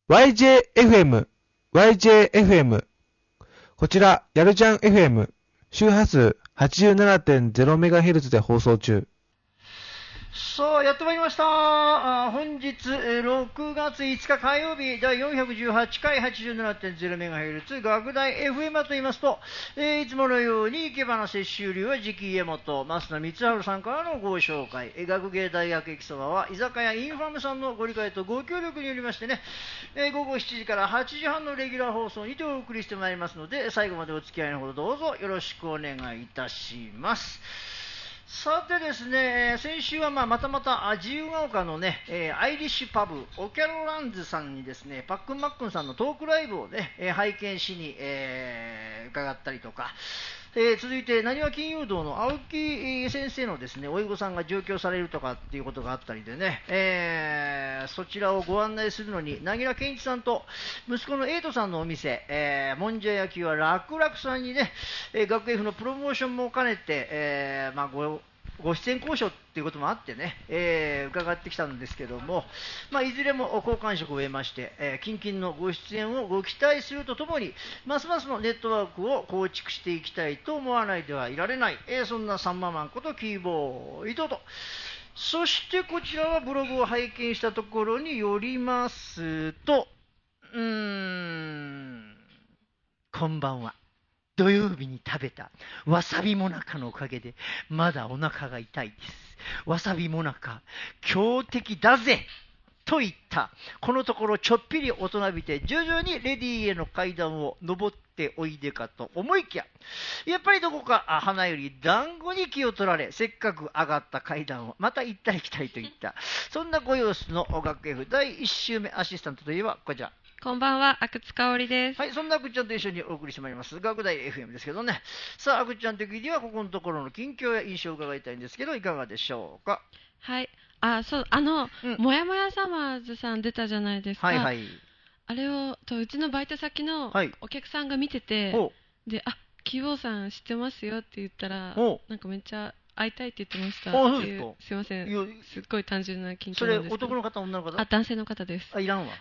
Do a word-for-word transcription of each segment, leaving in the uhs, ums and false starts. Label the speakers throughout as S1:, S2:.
S1: ワイジェーエフエム、ワイジェーエフエム。こちら、やるじゃん エフエム、周波数 はちじゅうななてんゼロメガヘルツ で放送中。
S2: さあ、やってまいりました。あ本日、えーろくがついつか火曜日、だいよんひゃくじゅうはちかい はちじゅうななてんゼロメガヘルツ 学大 エフエム と言いますと、えーいつものように、生け花摂取流は直家元、増田光晴さんからのご紹介、えー学芸大学駅そばは、居酒屋インファムさんのご理解とご協力によりましてね、えー午後しちじからはちじはんのレギュラー放送にてお送りしてまいりますので、最後までお付き合いのほどどうぞよろしくお願いいたします。さてですね、先週はまあまたまた自由が丘のね、えーアイリッシュパブ、オキャロランズさんにですね、パックンマックンさんのトークライブをね、えー拝見しに、えー伺ったりとか、えー続いて、なにわ金融道の青木先生のですね、おいごさんが上京されるとかっていうことがあったりでね、えーそちらをご案内するのに、なぎら健一さんと息子のエイトさんのお店、えーもんじゃ焼きは楽々さんにね、えー学 F のプロモーションも兼ねて、えーまあ、ごご出演交渉っていうこともあってね、えー伺ってきたんですけども、まあ、いずれも好感触を得まして、えー近々のご出演をご期待するとともに、ますますのネットワークを構築していきたいと思わないではいられない、えーそんなサンママンことキーボーイドと。そしてこちらはブログを拝見したところによりますと、うーん、こんばんは。土曜日に食べたわさびもなかのおかげでまだお腹が痛いです。わさびもなか強敵だぜと言ったこのところちょっぴり大人びて徐々にレディーへの階段を上っておいでかと思いきや、やっぱりどこかあ花より団子に気を取られ、せっかく上がった階段をまた行ったり来たりといったそんなご様子の学 F だいいっ週目アシスタントといえばこちら。
S3: こんばんは、阿久津香織です。
S2: はい、そんなあくちゃんと一緒にお送りしてまいります、学大 エフエム ですけどね。さあ、あくちゃん的にはここのところの近況や印象を伺いたいんですけど、いかがでしょうか。
S3: はい。あ、そう、あの、
S2: うん、
S3: もやもやサマーズさん出たじゃないですか。
S2: はいはい。
S3: あれを、と、うちのバイト先の
S2: はい。
S3: お客さんが見てて、
S2: ほ
S3: で、あ、キーボーさん知ってますよって言ったら、
S2: ほう。
S3: なんかめっちゃ会いたいって言ってました
S2: あ、そう
S3: っていう、
S2: ですか。
S3: すいません。
S2: いや、
S3: すっごい単純な近
S2: それ
S3: 況なんですけど。
S2: 男の方、女の方？
S3: あ、男性の方です。
S2: あ、いらんわ。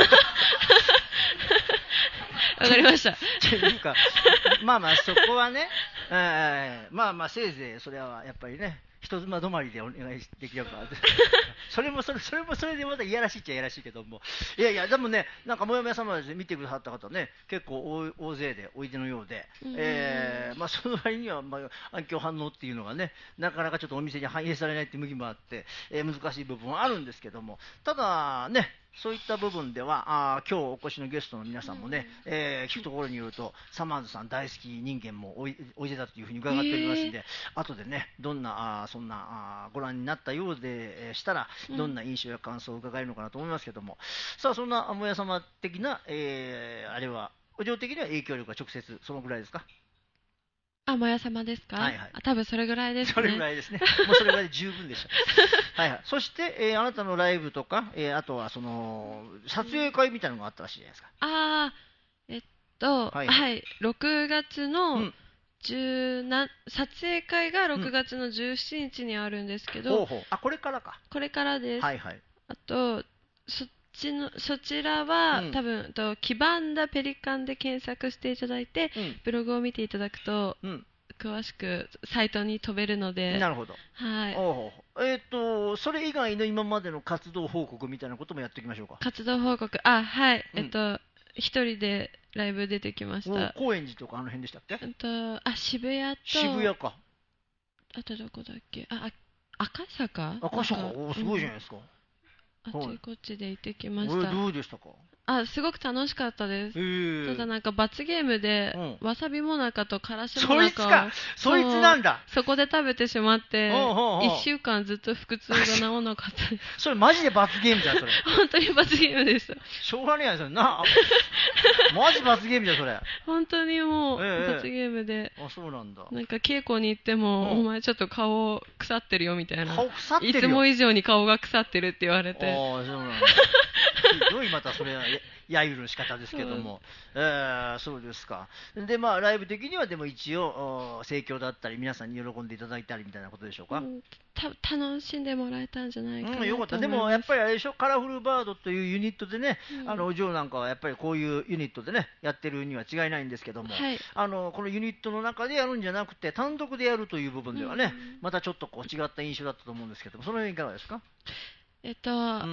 S3: わかりました。
S2: というか、まあまあ、そこはね、えーまあまあ、せいぜい、それはやっぱりね、人妻止まりでお願いできれば、それもそれそれもそれでまたいやらしいっちゃいやらしいけども、いやいや、でもね、なんかもやもやさまで見てくださった方ね、結構大大勢でおいでのようで、えーまあ、その割には、まあ、反響反応っていうのがね、なかなかちょっとお店に反映されないっていう向きもあって、えー難しい部分はあるんですけども、ただね、そういった部分では、あ今日お越しのゲストの皆さんもね、えー聞くところによると、サマーズさん大好き人間もおいおいでだというふうに伺っておりますので、後でね、どんな、あそんなあご覧になったようで、えーしたら、どんな印象や感想を伺えるのかなと思いますけども、さあ、そんなもや様的な、えーあれは、お嬢的には影響力が直接、そのぐらいですか？
S3: あ、もや様ですか？
S2: はいはい。
S3: あ、多分それぐらいですね。
S2: それぐらいですね。もうそれぐらいで十分でした。はいはい。そして、えーあなたのライブとか、えーあとはその、撮影会みたいなのがあったらしいじゃないですか。
S3: あー、えっと、
S2: はい
S3: はい、ろくがつ
S2: う
S3: の
S2: ん。
S3: じゅうな撮影会がろくがつのじゅうしちにちにあるんですけど、
S2: ほうほう。あ、これからか。
S3: これからです。
S2: はいはい。
S3: あと、そっちの、そちらは、
S2: うん
S3: 多分、と、黄ばんだペリカンで検索していただいて、
S2: うん
S3: ブログを見ていただくと、
S2: うん。
S3: 詳しくサイトに飛べるので、
S2: なるほど。
S3: はい。
S2: おうえっ、と、それ以外の今までの活動報告みたいなこともやっていきましょうか。
S3: 活動報告、あ、はい、
S2: うん
S3: えっと、一人でライブ出てきまし
S2: お
S3: た。
S2: 高円寺とかあの辺でしたっけ？
S3: えっと、あ、渋谷と、
S2: 渋谷か。
S3: あとどこだっけ、あ、あ赤坂
S2: 赤坂。
S3: なんか
S2: おーすごいじゃないですか。
S3: あっちこっちで行ってきま
S2: え
S3: した。
S2: どうでしたか？
S3: あ、すごく楽しかったです。
S2: え
S3: ただなんか罰ゲームで、
S2: うん
S3: わさびもなかとからしも
S2: そい
S3: なかを
S2: つかそいつなんだ。
S3: そこで食べてしまって
S2: おうおうおう
S3: いっしゅうかんずっと腹痛が治らなかったです
S2: それマジで罰ゲームじゃん、それ。
S3: 本当に罰ゲームでした
S2: しょうがねえやん、それな。マジ罰ゲームじゃん、それ。あ、
S3: 本当にもう、
S2: ええ
S3: 罰ゲームで
S2: そうなんだ。
S3: なんか稽古に行っても、
S2: うん
S3: お前ちょっと顔腐ってるよみたいな、
S2: 顔腐ってるよ。
S3: いつも以上に顔が腐ってるって言われて、
S2: ああ、そうなんだ。ひどい、またそれ、や揶揄の仕方ですけども、うん、えー、そうですか。で、まあ、ライブ的にはでも一応、盛況だったり、皆さんに喜んでいただいたりみたいなことでしょうか。うん、
S3: た楽しんでもらえたんじゃないかなと思います。うん、よかった。
S2: でも、やっぱりあれでしょ、カラフルバードというユニットでね、うん、あのお嬢なんかはやっぱりこういうユニットでね、やってるには違いないんですけども、はい、あのこのユニットの中でやるんじゃなくて、単独でやるという部分ではね、うん、またちょっとこう違った印象だったと思うんですけども、その辺いかがですか。
S3: えっと、うん、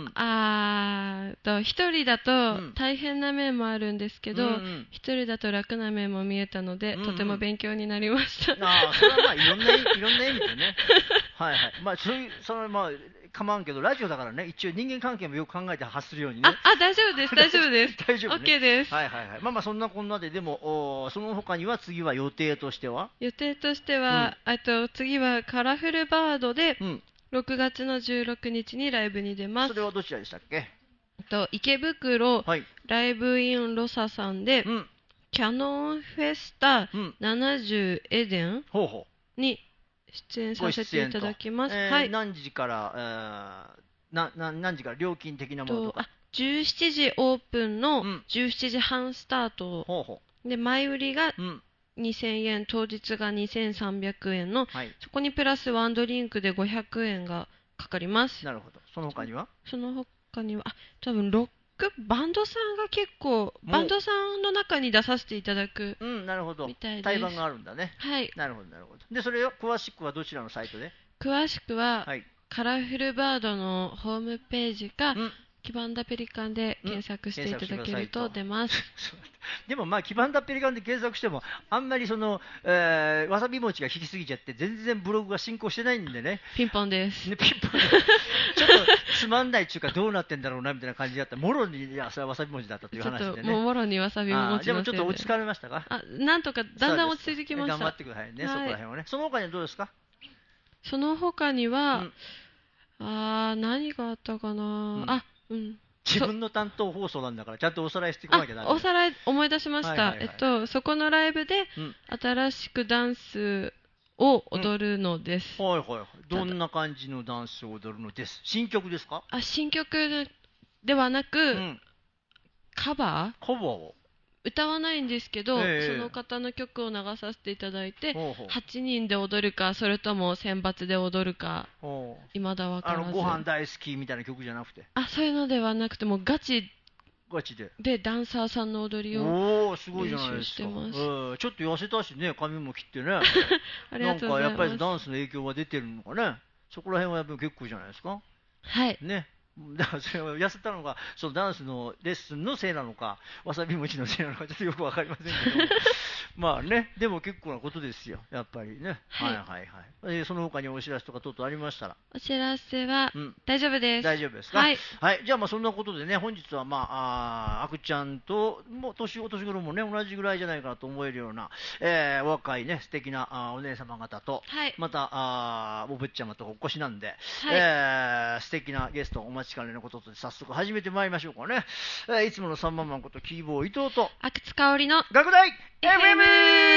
S3: あと一人だと大変な面もあるんですけど、一、うんうん、人だと楽な面も見えたので、うんうん、とても勉強になりました。
S2: ああ、それはまあいろんな、いろんな意味でね。はいはい。まあ、そういう、そのまあ、構わんけど、ラジオだからね、一応人間関係もよく考えて発するようにね。
S3: あ、あ大丈夫です、大丈夫です。
S2: 大丈夫、ね。
S3: OK です。
S2: はいはいはい。まあまあ、そんなこんなで、でも、おその他には次は予定としては
S3: 予定としては、うん、あと次はカラフルバードで、うん、ろくがつのじゅうろくにちにライブに出ます。
S2: それはどちらでしたっけ。
S3: と池袋、はい、ライブインロサさんで、うん、キャノンフェスタななじゅうエデンに出演させていただきます。
S2: えーはい、何時から、えー、なな何時から料金的なものとか。
S3: あじゅうしちじオープンのじゅうしちじはんスタート、うん、ほうほうで前売りが、うんにせんえん、当日がにせんさんびゃくえんの、はい、そこにプラスワンドリンクでごひゃくえんがかかります。
S2: なるほど。その他には
S3: その他には、あ、多分ロック、バンドさんが結構、バンドさんの中に出させていただくみたいです。うん、なるほど。
S2: 対バンがあるんだね。
S3: はい。
S2: なるほど、なるほど。で、それを詳しくはどちらのサイトで
S3: 詳しくは、はい、カラフルバードのホームページか、うんキバンダペリカンで検索していただけると出ます。
S2: でもまあキバンダペリカンで検索してもあんまりその、えー、わさび餅が引きすぎちゃって全然ブログが進行してないんでね。
S3: ピンポンです。
S2: ね、ピンポンちょっとつまんないっていうかどうなってんだろうなみたいな感じだった。もろにいやそれはわさび餅だったという話でね。
S3: もうもろにわさび餅のせいで。
S2: でもちょっと落ち着かれましたか。
S3: あ、なんとかだんだん落ち着いてきました。
S2: 頑張ってくださいね、はい、そこら辺はね。その他にはどうですか。
S3: その他には、うん、あー何があったかな、うん、あうん
S2: 自分の担当放送なんだからちゃんとおさらいしてこなきゃならない。
S3: おさらい思い出しました、はいはいはい、えっとそこのライブで新しくダンスを踊るのです、
S2: うん、はいはいはい。どんな感じのダンスを踊るのです。新曲ですか。
S3: あ新曲ではなく、うん、カバ
S2: ーカバーを
S3: 歌わないんですけど、えー、その方の曲を流させていただいて、ほうほうはちにんで踊るかそれとも選抜で踊るか未だ分からず。
S2: あのご飯大好きみたいな曲じゃなくて、
S3: あそういうのではなくてもうガチ
S2: ガチで
S3: でダンサーさんの踊りを
S2: おーすごいじゃないですか。えー、ちょっと痩せたしね、髪も切ってね
S3: ありがとうございます。なんか
S2: やっぱりダンスの影響が出てるのかね。そこら辺はやっぱり結構じゃないですか。
S3: はい
S2: ね。だからそれは痩せたのがそのダンスのレッスンのせいなのかわさび餅のせいなのかちょっとよく分かりませんけどもまあね、でも結構なことですよやっぱりね、はい、はいはいはい。えー、その他にお知らせとか等々ありましたら。
S3: お知らせは、うん、大丈夫です。
S2: 大丈夫ですか。はい、はい、じゃあまあそんなことでね本日はまあああくちゃんともう年お年頃もね同じぐらいじゃないかなと思えるような、えー、若いね素敵なあお姉様方と、はい、またあおぶっちゃまとお越しなんで、はい、えー、素敵なゲストお待ちかねのことで早速始めてまいりましょうかね。えー、いつものサンママンことキーボー伊藤と
S3: 阿久津香織の
S2: 学大 エフエム。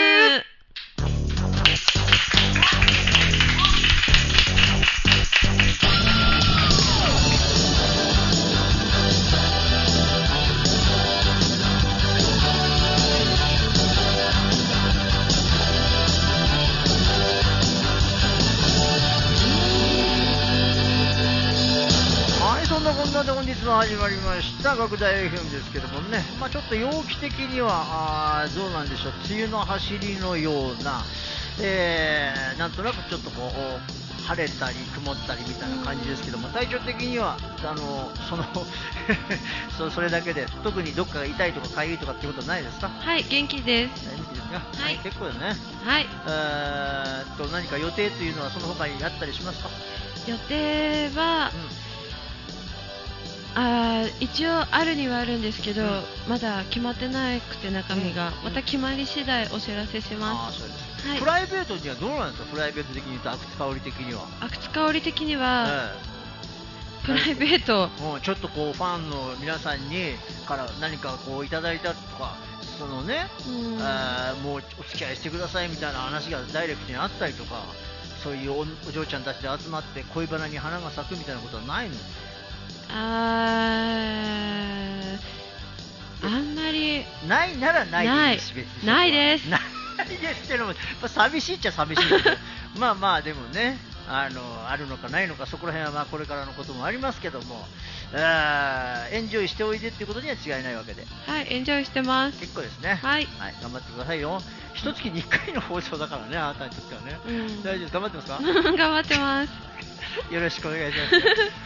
S2: こんなで本日も始まりました学大 エフエム ですけどもね、まあ、ちょっと陽気的にはあどうなんでしょう、梅雨の走りのような、えー、なんとなくちょっとこう晴れたり曇ったりみたいな感じですけども、体調的にはあのそのそ, それだけで特にどっかが痛いとか痒いとかっていうことはないですか。
S3: はい元気です。
S2: 元気ですか。
S3: はい、
S2: 結構だね。
S3: はい。
S2: えー、っと何か予定というのはその他にあったりしますか。
S3: 予定は、うんあ一応あるにはあるんですけど、うん、まだ決まってなくて中身が、うん、また決まり次第お知らせします。あそうです、はい、
S2: プライベートにはどうなんですか。プライベート的に言うと阿久津香織的には
S3: 阿久津香織的には、えー、プライベート、
S2: うん、ちょっとこうファンの皆さんにから何かこういただいたとかそのね、うんえー、もうお付き合いしてくださいみたいな話がダイレクトにあったりとか、そういう お, お嬢ちゃんたちで集まって恋バナに花が咲くみたいなことはないの。
S3: あ
S2: ないならないです。
S3: ないです。
S2: ないですってのも寂しいっちゃ寂しいけどまあまあでもね、あのあるのかないのかそこら辺はまあこれからのこともありますけども、あエンジョイしておいでっていうことには違いないわけで、
S3: はい、エンジョイしてます。
S2: 結構ですね。
S3: はい、
S2: はい、頑張ってくださいよ。一月にいっかいの放送だからね、あなたにとってはね、うん、大丈夫、頑張ってますか
S3: 頑張ってます
S2: よろしくお願いします、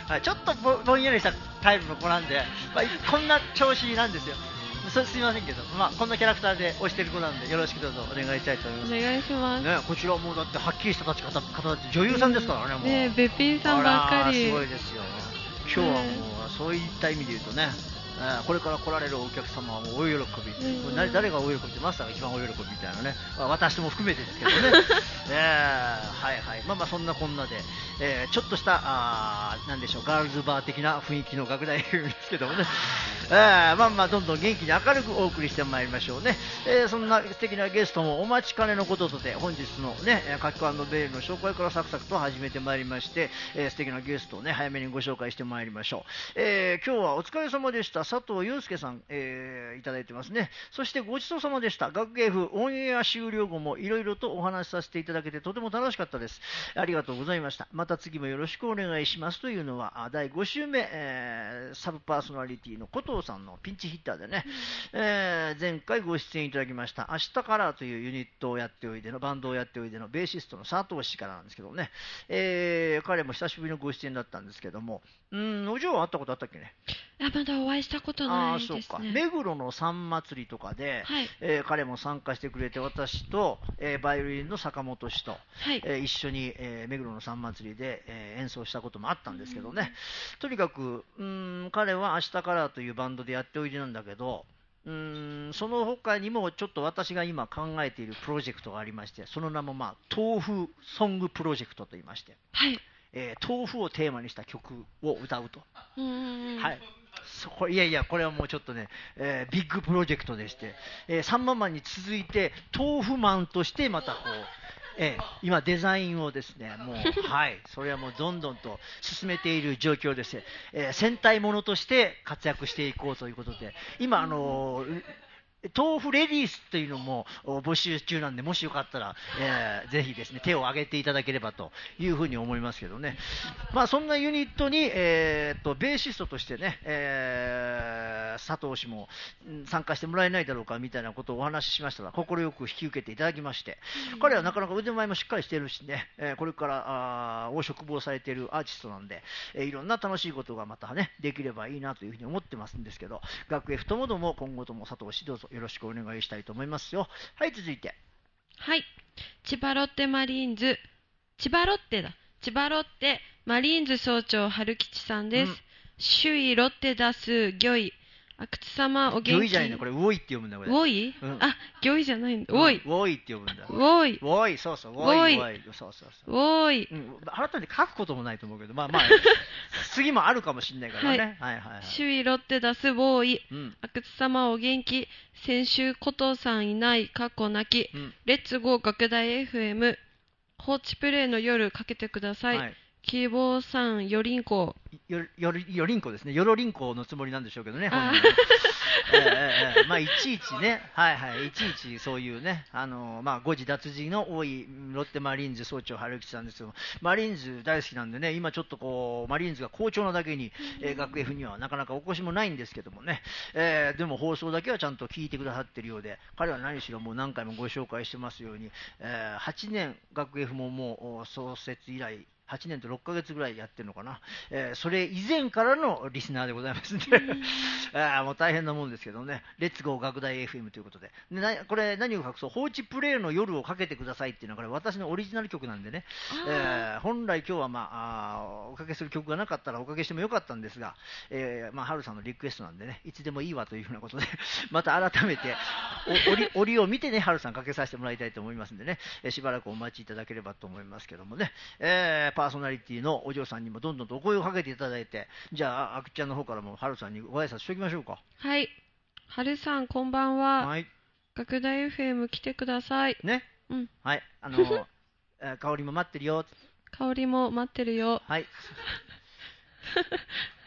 S2: はい、ちょっと ぼ, ぼんやりしたタイプの子なんで、まあ、こんな調子なんですよ。すみませんけど、まあ、こんなキャラクターで推してる子なんでよろしくどうぞお願いしたいと思います。
S3: お願いします、
S2: ね、こちらもうだってはっきりした立ち方方で女優さんですからね、もう
S3: ね、べっぴんさんばっかり
S2: すごいですよ。今日はもうそういった意味で言うとね、これから来られるお客様はもう大喜び、うん、誰が大喜びってマスターが一番大喜びみたいなね、まあ、私も含めてですけどね、えー、はいはい、まあまあそんなこんなで、えー、ちょっとしたあなんでしょうガールズバー的な雰囲気の楽団ですけどもね、えー、まあまあどんどん元気に明るくお送りしてまいりましょうね、えー、そんな素敵なゲストもお待ちかねのこととて本日のねカキコ&ベールの紹介からサクサクと始めてまいりまして、えー、素敵なゲストをね早めにご紹介してまいりましょう、えー、今日はお疲れ様でした。佐藤祐介さん、えー、いただいてますね。そしてごちそうさまでした。学芸部オンエア終了後もいろいろとお話しさせていただけてとても楽しかったです。ありがとうございました。また次もよろしくお願いしますというのはだいご週目、えー、サブパーソナリティの古藤さんのピンチヒッターでね、えー、前回ご出演いただきました明日からというユニットをやっておいでのバンドをやっておいでのベーシストの佐藤氏からなんですけどね、えー、彼も久しぶりのご出演だったんですけども、うーんお嬢は会ったことあったっけね。
S3: あ、まだお会いしたことないですね。あ、そうか。
S2: 目黒の三祭りとかで、はい、えー、彼も参加してくれて、私と、えー、バイオリンの坂本氏と、はい、えー、一緒に、えー、目黒の三祭りで、えー、演奏したこともあったんですけどね、とにかくうーん彼は明日からというバンドでやっておいでなんだけど、うーんその他にもちょっと私が今考えているプロジェクトがありまして、その名も、まあ、豆腐ソングプロジェクトと言いまして、はい、えー、豆腐をテーマにした曲を歌うと。うーん、はい、そいやいや、これはもうちょっとね、えー、ビッグプロジェクトでして、えー、サンママンに続いて豆腐マンとしてまたこう、えー、今デザインをですね、もうはいそれはもうどんどんと進めている状況です、えー、戦隊ものとして活躍していこうということで、今あのー豆腐レディースというのも募集中なんで、もしよかったら、えー、ぜひですね手を挙げていただければというふうに思いますけどね。まあそんなユニットに、えー、とベーシストとしてね、えー、佐藤氏も参加してもらえないだろうかみたいなことをお話ししましたら、快く引き受けていただきまして、うん、彼はなかなか腕前もしっかりしているしね、えー、これからあを嘱望されているアーティストなんで、えー、いろんな楽しいことがまたねできればいいなというふうに思ってますんですけど、学園ともども今後とも佐藤氏どうぞよろしくお願いしたいと思いますよ。はい、続いて。
S3: はい。千葉ロッテマリーンズ、千葉ロッテだ。千葉ロッテマリーンズ総長春吉さんです。うん、首位ロッテ打数魚位。阿久津様お元気。
S2: 魚位じゃないの、これウォイって読むんだこれ。
S3: ウォイ、うん、あ、魚位じゃないんだ。ウォイ。
S2: ウォイって読むんだ。
S3: ウォイ。
S2: ウォイ、そうそう。ウォイ。ウォイ。そうそうそう。
S3: ウォイ。
S2: うん。改めて書くこともないと思うけど、まあまあ、次もあるかもしれないからね。はい、はいはいはい。
S3: 首位ロッテ打数ウォイ。うん、阿久津様お元気。先週、古藤さんいない、過去なき。うん、レッツゴー学大 エフエム。放置プレイの夜かけてください。はい、希望さん、よりんこ。
S2: よ、よ、よりんこですね。よろりんこのつもりなんでしょうけどね。本人ねえーえー、まあいちいちね、はいはい、いちいちそういうね、あのー、まあ誤字脱字の多いロッテマリーンズ総長春吉さんですけど、マリーンズ大好きなんでね、今ちょっとこうマリーンズが好調なだけに、えー、学 F にはなかなかお越しもないんですけどもね、えー、でも放送だけはちゃんと聞いてくださってるようで、彼は何しろもう何回もご紹介してますように、えー、はちねん学 F ももう創設以来はちねんとろっかげつぐらいやってるのかな、えー、それ以前からのリスナーでございますんであもう大変なもんですけどね、レッツゴー学大 エフエム ということで、でなこれ何を隠そう、放置プレイの夜をかけてくださいっていうのはこれ私のオリジナル曲なんでね、えー、本来今日は、まあ、あおかけする曲がなかったらおかけしてもよかったんですが、えーまあ、春さんのリクエストなんでね、いつでもいいわというふうなことでまた改めて折折を見てね、春さんかけさせてもらいたいと思いますんでね、えー、しばらくお待ちいただければと思いますけどもね、えーパーソナリティのお嬢さんにもどんどんとお声をかけていただいて、じゃああくちゃんの方からも春さんにご挨拶しておきましょうか。
S3: はい、春さんこんばんは。はい、学大 エフエム 来てください
S2: ね。
S3: うん、
S2: はい、あの香りも待ってるよ。
S3: 香りも待ってるよ。
S2: はい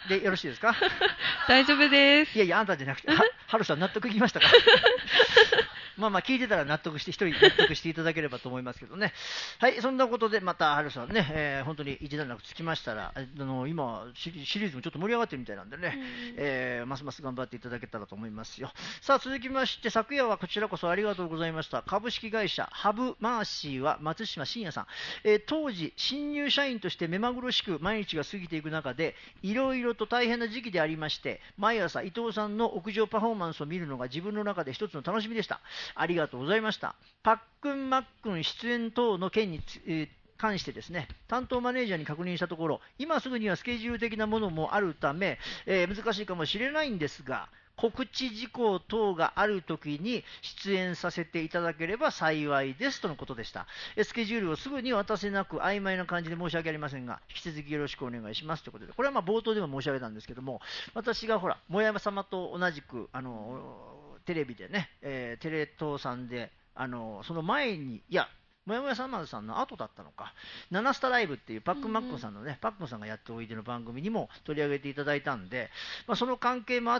S2: でよろしいですか？
S3: 大丈夫です。
S2: いやいや、あんたじゃなくて、は、はるさん納得いきましたか？まあまあ聞いてたら納得して、一人納得していただければと思いますけどね。はい、そんなことでまたはるさんね、えー、本当に一段落つきましたら、あの今シリ、シリーズもちょっと盛り上がってるみたいなんでね、うん、えー、ますます頑張っていただけたらと思いますよ。さあ続きまして、昨夜はこちらこそありがとうございました。株式会社ハブマーシーは松島信也さん、えー、当時新入社員として目まぐるしく毎日が過ぎていく中で、いろいろと大変な時期でありまして、毎朝伊藤さんの屋上パフォーマンスを見るのが自分の中で一つの楽しみでした。ありがとうございました。パックンマックン出演等の件につ、えー関してですね、担当マネージャーに確認したところ、今すぐにはスケジュール的なものもあるため、えー、難しいかもしれないんですが、告知事項等があるときに出演させていただければ幸いですとのことでした。スケジュールをすぐに渡せなく曖昧な感じで申し訳ありませんが、引き続きよろしくお願いしますということで、これはまあ冒頭でも申し上げたんですけども、私がほら、もやま様と同じく、あのテレビでね、えー、テレ東さんで、あのその前に、いや、もやもやさまさんの後だったのか、ナナスタライブっていうパックンマックンさんのね、うんうん、パックンさんがやっておいでの番組にも取り上げていただいたんで、まあ、その関係もあって、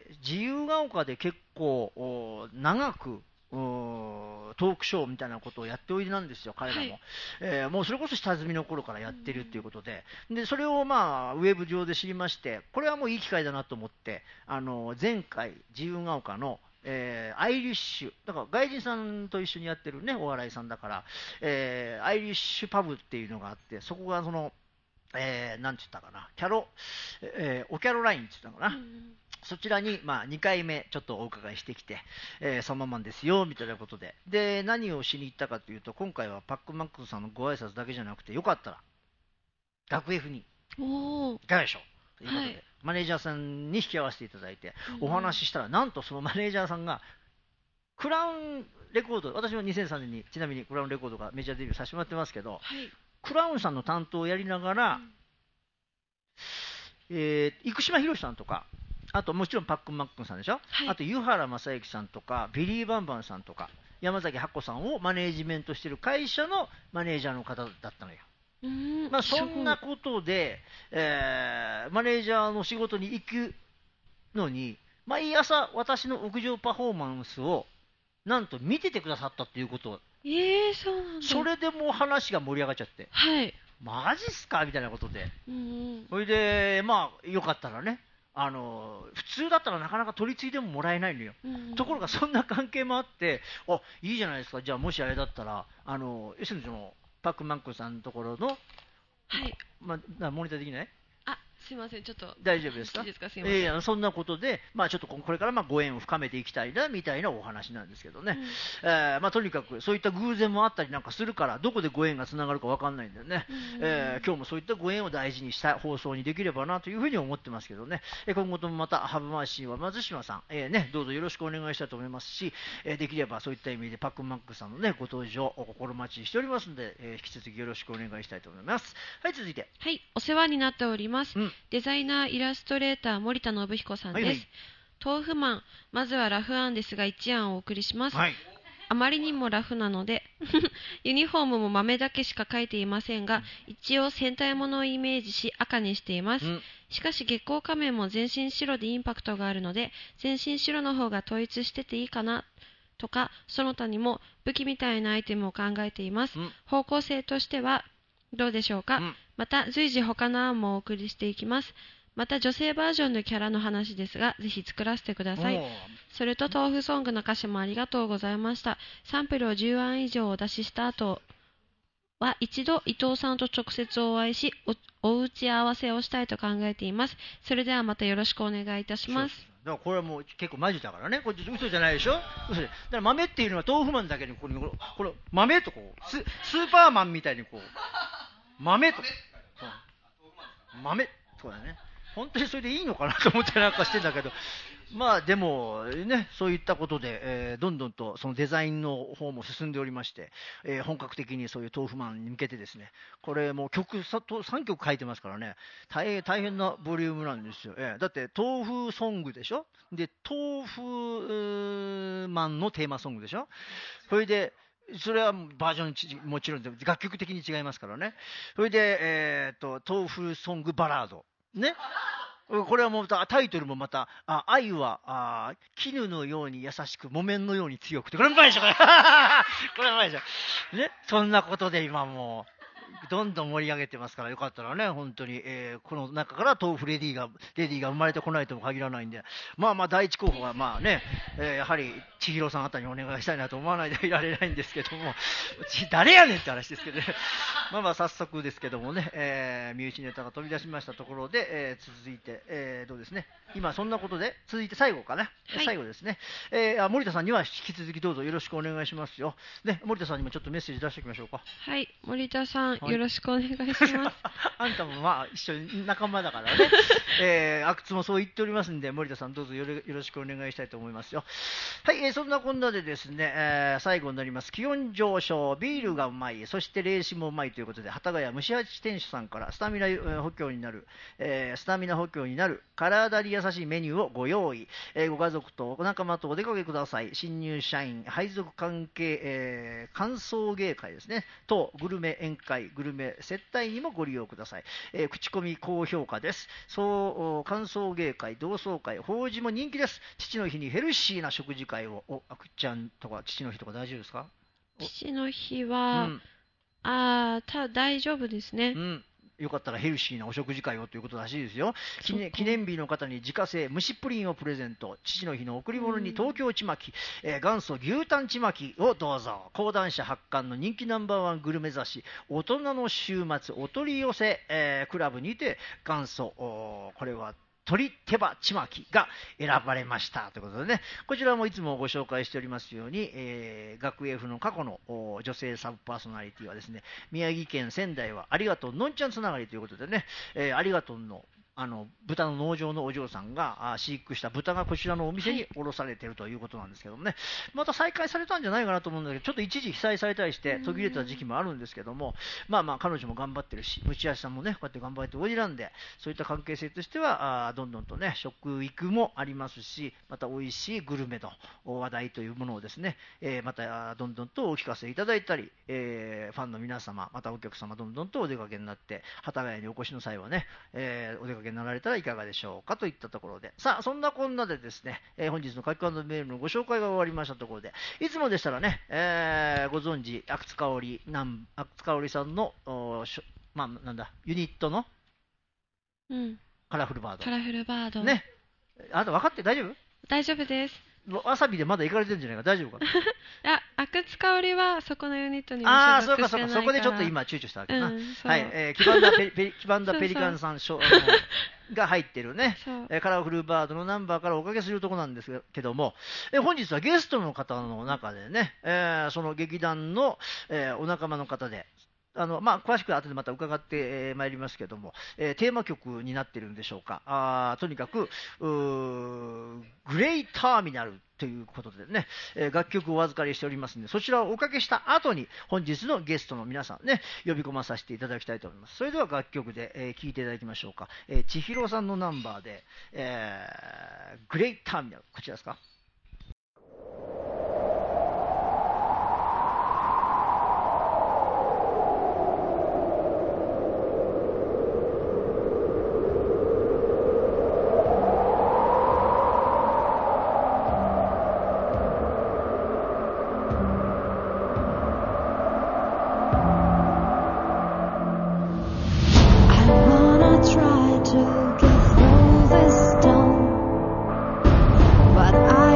S2: 自由が丘で結構長くトークショーみたいなことをやっておいでなんですよ、彼らも。はい、えー、もうそれこそ下積みの頃からやってるっていうことで、でそれをまあウェブ上で知りまして、これはもういい機会だなと思って、あの前回、自由が丘のえー、アイリッシュ、だから外人さんと一緒にやってるね、お笑いさんだから、えー、アイリッシュパブっていうのがあって、そこがその、えー、なんて言ったかな、キャロ、えー、オキャロラインって言ったかな、うん、そちらに、まあ、にかいめちょっとお伺いしてきて、えー、そのままですよみたいなことで、で何をしに行ったかというと、今回はパックンマックンさんのご挨拶だけじゃなくて、よかったら学 F にいかがでしょうということで、はい、マネージャーさんに引き合わせていただいてお話ししたら、うん、なんとそのマネージャーさんがクラウンレコード、私はにせんさんねんにちなみにクラウンレコードがメジャーデビューさせてもらってますけど、はい、クラウンさんの担当をやりながら、うん、えー、生島博さんとか、あともちろんパックンマックンさんでしょ、はい、あと湯原正幸さんとかビリー・バンバンさんとか山崎八子さんをマネージメントしている会社のマネージャーの方だったのよ。うん、まあ、そんなことで、えー、マネージャーの仕事に行くのに、毎朝私の屋上パフォーマンスをなんと見ててくださったっていうこと、
S3: えー、そうなんだ。
S2: それでもう話が盛り上がっちゃって、
S3: はい、
S2: マジっすかみたいなことで、
S3: うん、
S2: それで、まあ、よかったらね、あの普通だったらなかなか取り継いでももらえないのよ、うん、ところがそんな関係もあって、あ、いいじゃないですか、じゃあもしあれだったら、あの要するにそのパックンマックンさんのところの、
S3: はい、
S2: まあ、モニターできない？
S3: あ、すいません、ちょっと
S2: 大丈夫ですか？
S3: いいですか？すいません。
S2: えー、そんなことで、まあ、ちょっとこれからまあご縁を深めていきたいなみたいなお話なんですけどね、うん、えーまあ、とにかくそういった偶然もあったりなんかするから、どこでご縁がつながるか分かんないんだよね、うん、えー、今日もそういったご縁を大事にした放送にできればなというふうに思ってますけどね、えー、今後ともまたハブマーシーは松島さん、えーね、どうぞよろしくお願いしたいと思いますし、えー、できればそういった意味でパックンマックさんの、ね、ご登場お心待ちしておりますので、えー、引き続きよろしくお願いしたいと思います。はい、続いて、
S3: はい、お世話になっております、うん、デザイナーイラストレーター森田信彦さんです、はいはい、豆腐マン、まずはラフ案ですがいち案お送りします、はい、あまりにもラフなのでユニフォームも豆だけしか描いていませんが、うん、一応戦隊ものをイメージし赤にしています、うん、しかし月光仮面も全身白でインパクトがあるので全身白の方が統一してていいかなとか、その他にも武器みたいなアイテムを考えています、うん、方向性としてはどうでしょうか、うん、また随時他の案もお送りしていきます。また女性バージョンのキャラの話ですがぜひ作らせてください。それと豆腐ソングの歌詞もありがとうございました。サンプルをじゅう案以上お出しした後は一度伊藤さんと直接お会いし お, お打ち合わせをしたいと考えています。それではまたよろしくお願いいたします。
S2: だからこれはもう結構マジだからね、これ嘘じゃないでしょ。嘘でだから豆っていうのは豆腐マンだけにこれこれ豆とこう ス, スーパーマンみたいにこう豆と豆とかね、本当にそれでいいのかなと思ってなんかしてんだけど、まあでもね、そういったことで、えー、どんどんとそのデザインの方も進んでおりまして、えー、本格的にそういう豆腐マンに向けてですね、これもう曲ささんきょく書いてますからね、大変大変なボリュームなんですよ。えー、だって豆腐ソングでしょ、で豆腐マンのテーマソングでしょ、それでそれはバージョンもちろん楽曲的に違いますからね。それで、えー、と豆腐ソングバラードね、 これはもうタイトルもまた、あ愛はあ絹のように優しく木綿のように強くて、これうまいでしょこれこれうまいでしょね。そんなことで今もうどんどん盛り上げてますから、よかったらね本当に、えー、この中から豆腐レディがレディが生まれてこないとも限らないんで、まあまあ第一候補はまあね、えー、やはり千尋さんあたりにお願いしたいなと思わないでいられないんですけども、誰やねんって話ですけどねまあまあ早速ですけどもね、えー、身内ネタが飛び出しましたところで、えー、続いて、えー、どうですね、今そんなことで続いて最後かな、はい、最後ですね、えー、あ森田さんには引き続きどうぞよろしくお願いしますよ、ね、森田さんにもちょっとメッセージ出しておきましょうか。
S3: はい、森田さん、
S2: はい、
S3: よろしくお願いします
S2: あんたもまあ一緒に仲間だからね、えー、阿久津もそう言っておりますんで、森田さんどうぞよろ、よろしくお願いしたいと思いますよ。はい、えー、そんなこんなでですね、えー、最後になります。気温上昇、ビールがうまい、そして冷酒もうまいということで、幡ヶ谷蒸し八店主さんからスタミナ補強になる、えー、スタミナ補強になる体に優しいメニューをご用意、えー、ご家族とお仲間とお出かけください。新入社員配属関係、えー、歓送迎会ですねとグルメ宴会、グルメ接待にもご利用ください。えー、口コミ高評価です。そう歓送迎会、同窓会、法事も人気です。父の日にヘルシーな食事会を。おあくちゃんとか父の日とか大丈夫ですか？
S3: 父の日は、うん、ああた大丈夫ですね。
S2: うん、よかったらヘルシーなお食事会をということらしいですよ。記念、記念日の方に自家製蒸しプリンをプレゼント。父の日の贈り物に東京ちまき、えー、元祖牛タンちまきをどうぞ。講談社発刊の人気ナンバーワングルメ雑誌大人の週末お取り寄せ、えー、クラブにて元祖これは鶏手羽ちまきが選ばれましたということでね、こちらもいつもご紹介しておりますように、えー、学 F の過去の女性サブパーソナリティはですね、宮城県仙台はありがとうのんちゃんつながりということでね、えー、ありがとうのあの豚の農場のお嬢さんが飼育した豚がこちらのお店に卸されているということなんですけどもね、また再開されたんじゃないかなと思うんだけど、ちょっと一時被災されたりして途切れた時期もあるんですけども、まあまあ彼女も頑張ってるし、虫足さんもねこうやって頑張っておりなんで、そういった関係性としてはあどんどんとね食育もありますし、また美味しいグルメの話題というものをですね、えー、またどんどんとお聞かせいただいたり、えー、ファンの皆様またお客様どんどんとお出かけになって幡ヶ谷にお越しの際はね、えー、お出かけになられたらいかがでしょうかといったところで、さあそんなこんなでですね、えー、本日の書き込んだメールのご紹介が終わりましたところで、いつもでしたらね、えー、ご存知阿久津香織南阿久津香織さんのまあなんだユニットの、
S3: うん、
S2: カラフルバード
S3: カラフルバード
S2: ね、あなた分かって大丈夫？
S3: 大丈夫です。
S2: わさびでまだ行かれてるんじゃないか、大丈夫か？
S3: いや、阿久津香織はそこのユニットに
S2: は所属してないから。ああ、そうかそうか、そこでちょっと今躊躇したわけな。うん、はい、えー、キバンダペリキバンダペリカンさんが入ってるね、えー、カラフルバードのナンバーからおかけするところなんですけども、えー、本日はゲストの方の中でね、えー、その劇団の、えー、お仲間の方で、あのまあ、詳しくは後でまた伺ってまいりますけども、えー、テーマ曲になっているんでしょうか。あとにかくグレイターミナルということでね、えー、楽曲をお預かりしておりますので、そちらをおかけした後に本日のゲストの皆さんね呼び込まさせていただきたいと思います。それでは楽曲で、えー、聴いていただきましょうか。えー、千尋さんのナンバーで、えー、グレイターミナル、こちらですか。
S4: But I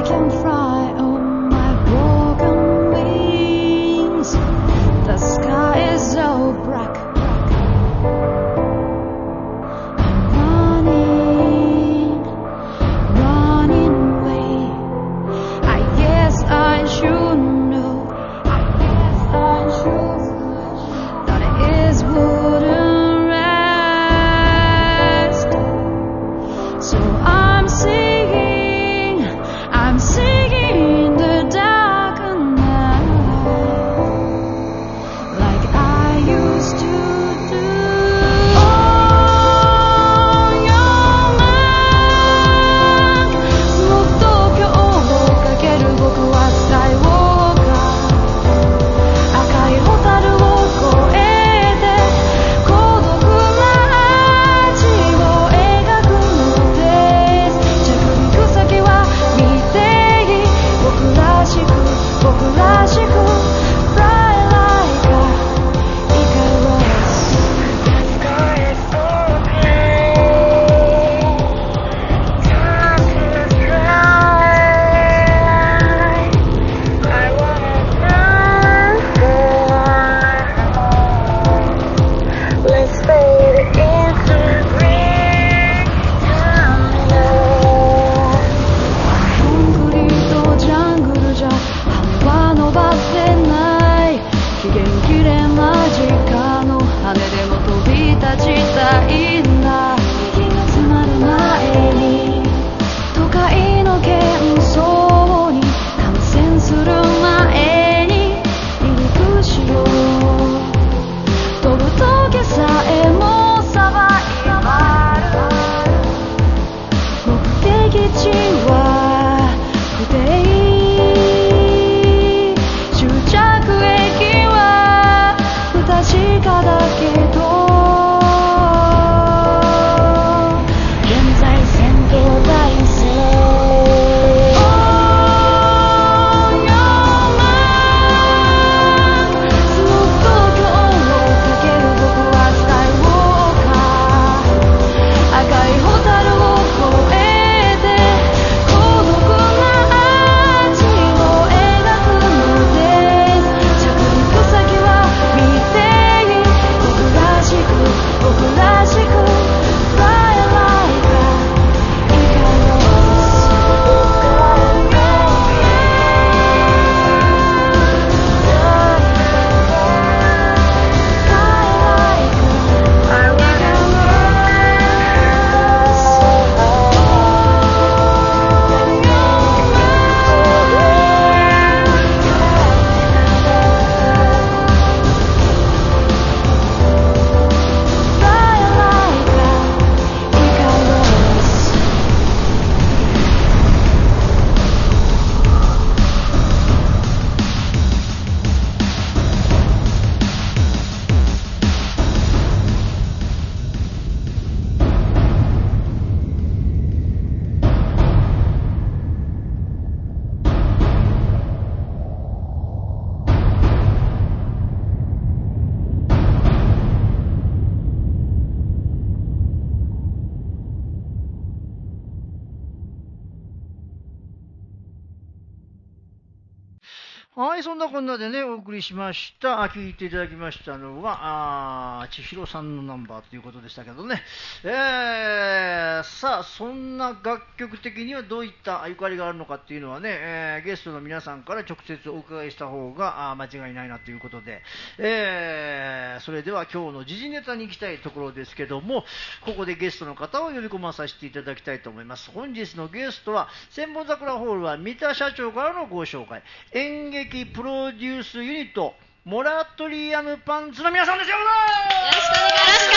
S2: はい、そんなこんなでね、お送りしました。聞いていただきましたのは、あ千尋さんのナンバーということでしたけどね。えー、さあ、そんな楽曲的にはどういったゆかりがあるのかっていうのはね、えー、ゲストの皆さんから直接お伺いした方があ間違いないなということで、えー、それでは今日の時事ネタに行きたいところですけども、ここでゲストの方を呼び込まさせていただきたいと思います。本日のゲストは、千本桜ホールは三田社長からのご紹介、演劇プロデュースユニットモラトリアムパンツの皆さんですよ。よろ
S4: しくお願いします。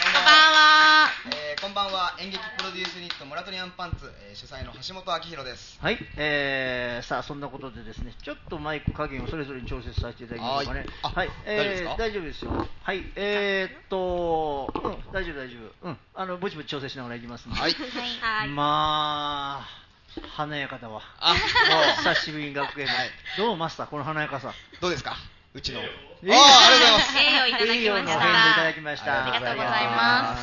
S4: こんばんは、
S5: えー、こんばんは。演劇プロデュースユニットモラトリアムパンツ、えー、主催の橋本明宏です。
S2: はい、えー、さあそんなことでですね、ちょっとマイク加減をそれぞれに調節させていただきましょうかね。はい、えー、大丈夫ですよ。はい、えー、っと、うん、大丈夫大丈夫。うん、あのぼちぼち調整しながらいきますので。はい。はい、まあ。華やかだわ。あ、もう久しぶりに学園、はい、どうもマスター、この華やかさ
S5: どうですか、うちの。あ
S4: あ、ありがとうございます。栄誉いただきました。
S2: 栄誉のお返事いただきました。
S4: ありがとうございます。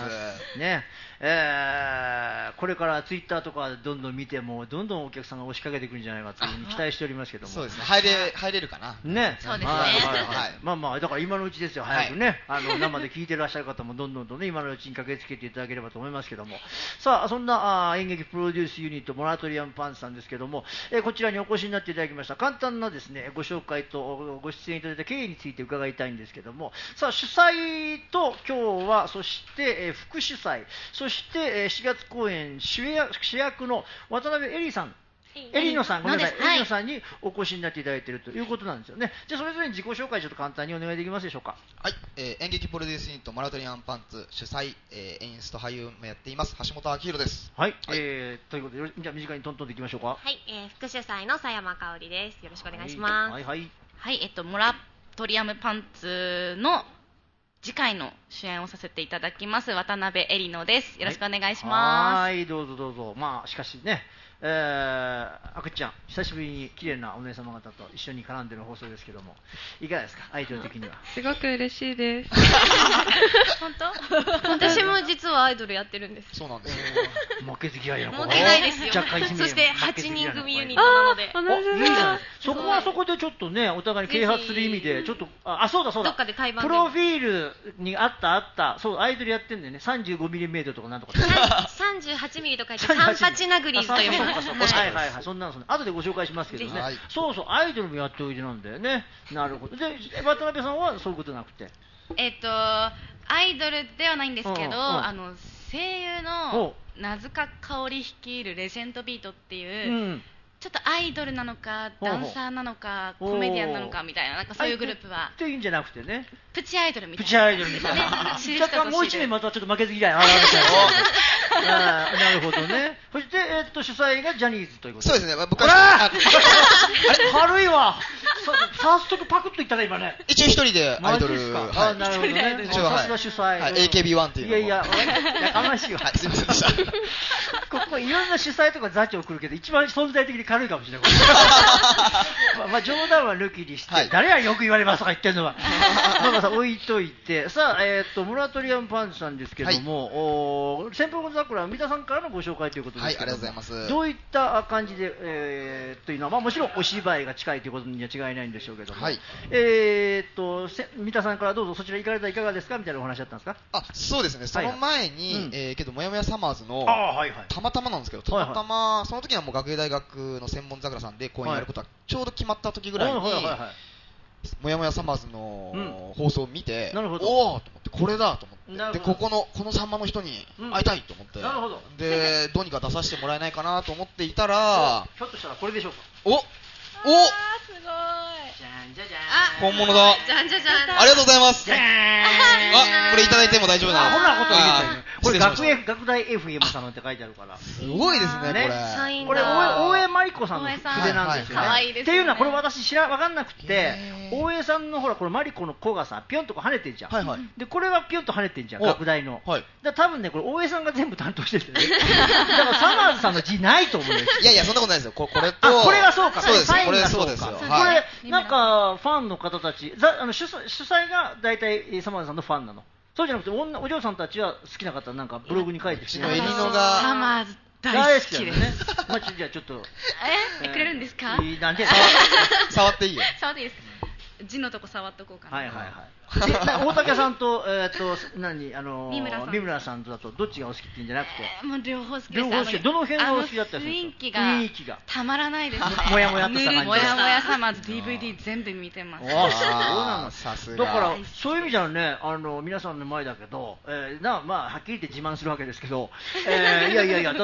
S2: ね、えー、これからツイッターとかどんどん見てもどんどんお客さんが押しかけてくるんじゃないかというふうに期待しておりますけども。
S5: そうですね。入れ入れるかな。
S2: ね。
S4: そうですね。
S2: はいはいはい。まあまあだから今のうちですよ。早くね、はい、あの生で聞いてらっしゃる方もどんどんとね今のうちに駆けつけていただければと思いますけども。さあそんなあ演劇プロデュースユニットモラトリアムパンツさんですけども、えー、こちらにお越しになっていただきました。簡単なですねご紹介とご出演いただいた経緯について伺いたいんですけども、さあ主催と今日はそして、えー、副主催そして、えー、しがつ公演主役、主役の渡辺恵里さん、エリノさん、ごめんなさい、エリノさんにお越しになっていただいているということなんですよね。じゃあそれぞれに自己紹介ちょっと簡単にお願いできますでしょうか。
S5: はい、えー、演劇プロデュースユニットモラトリアムパンツ主催、えー、演出と俳優もやっています橋本明宏です。
S2: はい、はい、えー、ということでじゃあ短いにトントンでいきましょうか。
S4: はい、えー、副主催の佐山香織です。よろしくお願いします。
S2: はいはい、はい、
S6: はい、えっとモラトリアムパンツの次回の主演をさせていただきます渡辺恵里乃です。よろしくお願いします。
S2: はい、はいどうぞどうぞ。まあしかしね、えー、あくちゃん久しぶりに綺麗なお姉様方と一緒に絡んでる放送ですけども、いかがですか、アイドル的には。
S3: すごく嬉しいです。
S4: 本当？私も実はアイドルやってるんです。
S5: そうなんです。
S2: 負けず嫌いな
S4: 子。負けないですよ。
S2: 若干
S4: そしてはちにん組ユニットなので。
S2: あ、いいじゃない。そこはそこでちょっとねお互いに啓発する意味でちょっとあそうだそうだ。
S4: どっかで対バンで
S2: プロフィールにあったあったそうアイドルやってんだよね。さんじゅうごミリメートルとかなんとか。
S4: さんじゅうはちミリとか言って三八殴りと読みます。
S2: はいはいはい、そんなのそんな後でご紹介しますけどね、はい、そうそうアイドルもやっておいでなんだよね。なるほど。で渡辺さんはそういうことなくて、
S6: えっとアイドルではないんですけど、うんうん、あの声優の名塚香織率いるレジェンドビートっていう、うん、ちょっとアイドルなのかダンサーなのかコメディアンなのかみたいな、なんかそういうグループは
S2: っていうんじゃなくてね、
S6: プチアイドルみたいな、
S2: プチアイドルみたいな若干もう一年またちょっと負けず嫌い現れちゃうなるほどね。そして、えー、っと主催がジャニーズということで。
S5: そうですね。僕
S2: はあれ軽いわ。早速パクッといったね今ね。
S5: 一応一人でアイドル。
S2: はい、あなるほどね。
S5: 一応はい。
S2: 主催。
S5: はい。エーケービーワン っていうの。
S2: いやいややかましいわ。
S5: はい。すみませんでした。
S2: ここいろんな主催とか座長来るけど一番存在的に軽いかもしれない。まあ、まあ冗談は抜きにして、はい、誰やよく言われますとか言ってるのはまあさ置いといて、さあえっ、ー、とモラトリアムパンツさんですけども、はい、お先方の桜三田さんからのご紹介ということですけど、
S5: はい、ありがとうございます。
S2: どういった感じで、えー、というのは、まあ、もちろんお芝居が近いということには違いないんでしょうけども、はい、えー、と三田さんからどうぞそちら行かれたらいかがですかみたいなお話だったんですか。
S5: あ、そうですね。その前に、はいはい、えー、けどもやもやサマーズの、
S2: はいはい、
S5: たまたまなんですけど、たまたま、はいはい、その時はもう学芸大学の千本桜さんで公演やることはちょうど決まった時ぐらいに、はいはいはいはい、もやもやサマーズの放送を見て、
S2: うん、なるほど、
S5: おーと思って、これだと思って、でここのこのさんまの人に会いたいと思って、うん、
S2: なるほど、
S5: でどうにか出させてもらえないかなと思っていたら、
S2: ひょっとしたらこれでしょうか。
S5: おお、
S4: あーすごい、
S2: じゃんじゃじゃ
S5: ん、本物だ。
S4: じゃんじゃじゃん、
S5: ありがとうございます。
S2: じゃーん、
S5: あ、これいただいても大丈夫なの。
S2: あ、ほらこと言ってた。これ学園学大 エフエム さんって書いてあるから。
S5: すごいですね、
S2: ね、これ。これ大江真理子さんの筆なんですよね。
S6: 可愛いですね。
S2: っていうのはこれ私知ら分かんなくて、大江さんのほらこれ真理子の子がさピョンとこ跳ねてんじゃん。はいはい、でこれはピョンと跳ねてんじゃん、学大の。はい。だ多分ねこれ大江さんが全部担当してるんですよね。だからサマーズさんの字ないと思うんですよ。
S5: いやいやそんなことないですよ。ここれと。
S2: これがそうか。
S5: そうです。これそうですよ。
S2: これなんかファンの方たち、あの主催主催が大体サマーズさんのファンなの。そうじゃなくて お, お嬢さんたちは好きな方なんかブログに書いてきて、
S5: うちのエリノが
S6: サマーズ大好きです
S2: ね。まあ、じゃあちょっと。
S6: えー、くれるんですか？
S2: いいなんで
S5: 触っていいよ。
S6: 触っていいですか？字のとこ触っとこうかな。
S2: はいはいはい。大竹さんと、えっと、何、あの、
S6: 三村さん。
S2: 三村さんとだと、どっちがお好きって言うんじゃなくて。
S6: えー、もう両方好きです。
S2: 両方好き。どの辺がお好きだったんですか？
S6: 雰囲気が。
S2: 雰囲気が。
S6: たまらないですね。
S2: もやもやっとした感じ。
S6: もやもやサマーズ ディーブイディー 全部見てます。
S2: ああ、そうなの。
S5: さすが。
S2: だから、そういう意味じゃね、あの、皆さんの前だけど、えー、な、まあ、はっきり言って自慢するわけですけど、えー、いやいやいや、だって、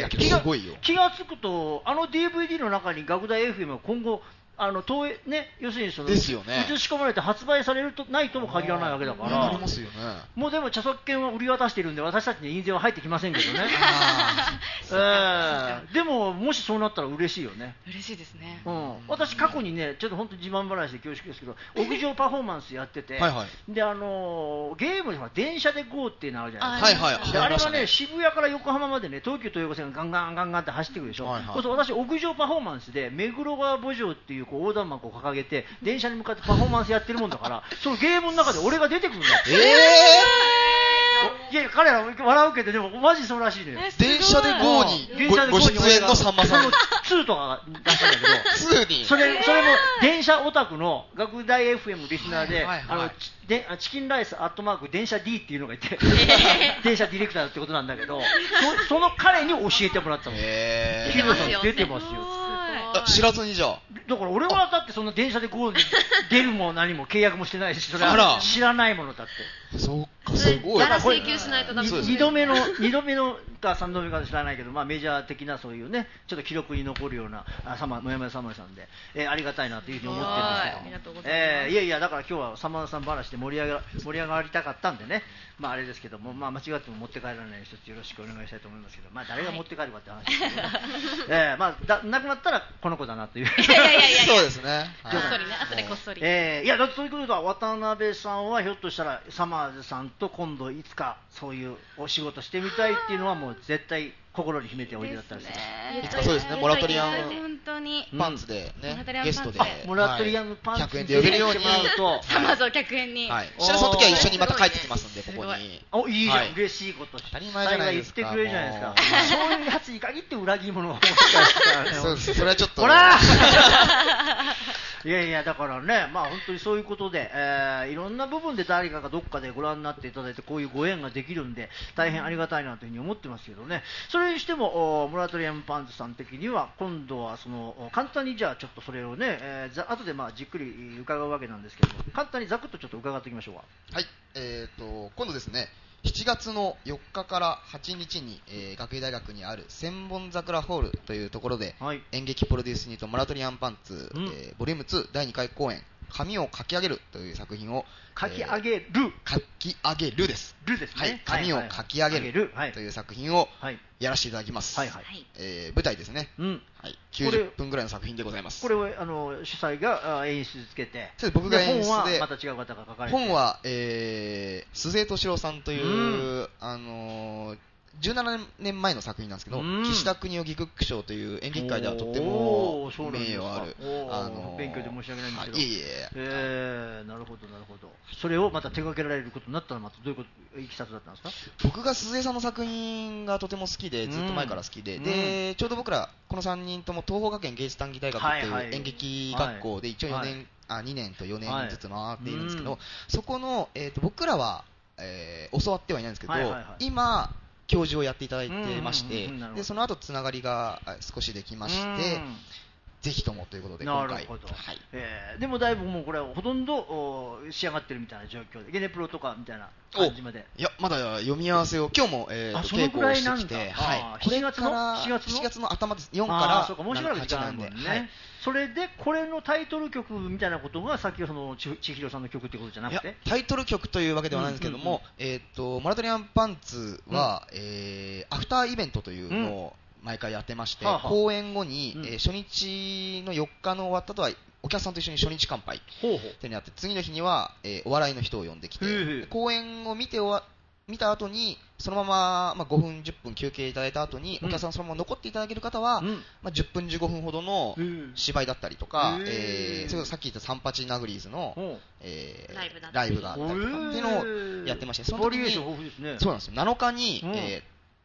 S2: 気が、気がつくと、あの ディーブイディー の中に学大 エフエム は今後、あの東映ね、要するにその
S5: ですよね、
S2: 映し込まれて発売されるとないとも限らないわけだから、
S5: ありますよね、
S2: もうでも著作権は売り渡しているんで、私たちに印税は入ってきませんけどね、えー、でも、もしそうなったら嬉しいよね、
S6: 嬉しいですね、
S2: うん、私、過去にね、ちょっと本当に自慢話で恐縮ですけど、屋上パフォーマンスやってて、
S5: はいはい、で
S2: あのー、ゲームで電車で GO っていうのあるじゃないですか、
S5: はいはい、
S2: であれはね、渋谷から横浜までね、東急東横線がガンガンガンガンって走ってくるでしょ、はいはい、そうすると私、屋上パフォーマンスで目黒川墓場っていうこう横断幕を掲げて電車に向かってパフォーマンスやってるもんだからそのゲームの中で俺が出てくるんだって、えー、いや彼ら笑うけどでもマジそうらしいのよ、
S5: 電車で GO にご出演のさんまさん
S2: ツーとか出したんだけど
S5: ツーに
S2: それそれも電車オタクの学大 エフエム リスナーで、はいはいはい、あのでチキンライスアットマーク電車 D っていうのがいて電車ディレクターってことなんだけど そ, その彼に教えてもらったの、
S5: え
S2: ー、出てますよ
S5: 知らずにじゃあ
S2: だから俺はだってそんな電車で GO に出るも何も契約もしてないしそれは知らないものだって
S5: そうかすごい
S3: だから請求しないとダメですね
S2: にどめのにどめのかさんどめか知らないけど、まあ、メジャー的なそういうねちょっと記録に残るようなサマもやもやサマーさんで、えー、ありがたいなというふうに思ってるんですけども、
S6: ありがとうございます、
S2: えー、いやいやだから今日はサマーさん話で盛り上が盛り上がりたかったんでねまああれですけども、まあ、間違っても持って帰らないように一つよろしくお願いしたいと思いますけど、まあ、誰が持って帰るかって話ですけどね、はいえーまあ、だなくなったらこの子だなという
S6: いやいやいやいや
S5: そうですね
S6: こっそりね後でこっそり、
S2: えー、いやだそういうことは渡辺さんはひょっとしたらサマーズさんと今度いつかそういうお仕事してみたいっていうのはもう絶対心に秘めておいでだったりする
S5: いつかそうですねモラトリアム
S6: 本当に
S5: パンツでね、うん、ゲストで
S2: モラトリアムパンツ、
S5: はい、ひゃくえんで呼べるように
S6: サマーズをひゃくえんに、
S5: はい、そしたらその時は一緒にまた帰ってきますんでここに
S2: おいいじゃん、
S5: はい、
S2: 嬉しいこと
S5: 当たり前じゃないですか
S2: 言ってくれるじゃないですかそういうやつに限って裏切り者が欲しかったからね
S5: そうですそれはちょっと
S2: ほらいやいやだからねまあ本当にそういうことで、えー、いろんな部分で誰かがどっかでご覧になっていただいてこういうご縁ができるんで大変ありがたいなというふうに思ってますけどねそれにしてもモラトリアムパンツさん的には今度はその簡単にじゃあちょっとそれをね、えー、後でまあじっくり伺うわけなんですけども簡単にざくっとちょっと伺っていきましょうか
S5: はいえーと今度ですねしちがつのよっかからはちにちに、えー、学芸大学にある千本桜ホールというところで、はい、演劇プロデュースユニットモラトリアンパンツ、うんえー、ボリュームツーだいにかい公演髪を描き上げるという作品を
S2: 描き上げる、
S5: えー、描き上げるです
S2: るですね、
S5: はい、髪を描き上げるという作品をやらせていただきます、はいはいえー、舞台ですね、うんはい、きゅうじゅっぷんぐらいの作品でございます。
S2: これをあの主催が演出つけて
S5: 僕が演出で
S2: 本はまた違う方が書かれて
S5: 本は、えー、鈴江敏郎さんという、うん、あのーじゅうななねんまえの作品なんですけど、うん、岸田邦夫戯曲賞という演劇界ではとても名誉ある
S2: あのー、勉強で申し訳ないんですけど、
S5: いえいえ
S2: えー、なるほどなるほどそれをまた手掛けられることになったらまたどういうこといきさつだったんですか
S5: 僕が鈴江さんの作品がとても好きでずっと前から好きで、うん、でちょうど僕らこのさんにんとも東邦学園芸術短期大学っていう演劇学校で一応よねん、はい、あにねんとよねんずつ回っているんですけど、はいうん、そこの、えーと、僕らは、えー、教わってはいないんですけど、はいはいはい、今教授をやっていただいてまして、でその後つながりが少しできまして、ぜひともということで今回
S2: なるほど、はいえー、でもだいぶもうこれはほとんど仕上がってるみたいな状況でゲネプロとかみたいな感じまで
S5: いやまだ読み合わせを今日も、えー、と稽古をしてきて、はい、これからしがつのしがつの頭ですよんから
S2: そうかもうしばらく時間あるもんね、はい、それでこれのタイトル曲みたいなことがさっきその千尋さんの曲ってことじゃなくて
S5: いやタイトル曲というわけではないんですけども、うんうんうんえー、とモラトリアンパンツは、うんえー、アフターイベントというのを、うん毎回やってまして、はあはあ、公演後に、うんえー、初日のよっかの終わったとはお客さんと一緒に初日乾杯ってなって次の日には、えー、お笑いの人を呼んできて公演を見て終わ見た後にそのまま、まあ、ごふんじゅっぷん休憩いただいた後に、うん、お客さんそのまま残っていただける方は、うんまあ、じゅっぷんじゅうごふんほどの芝居だったりとか、えー、それさっき言ったサンパチナグリーズの、えー、ライブがあったりとかっていうのをやってましてその時に、
S2: ね、
S5: そうなんですよなのかに、うんえー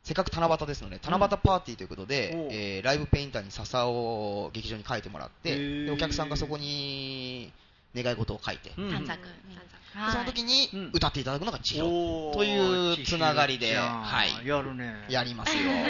S5: せっかく七夕ですので、七夕パーティーということで、うん、えー、ライブペインターに笹を劇場に書いてもらって、でお客さんがそこに願い事を書いて、
S6: うん、短冊、
S5: その時に歌っていただくのが千尋というつながりで、はい、
S2: やるね、
S5: やりますよ。はい、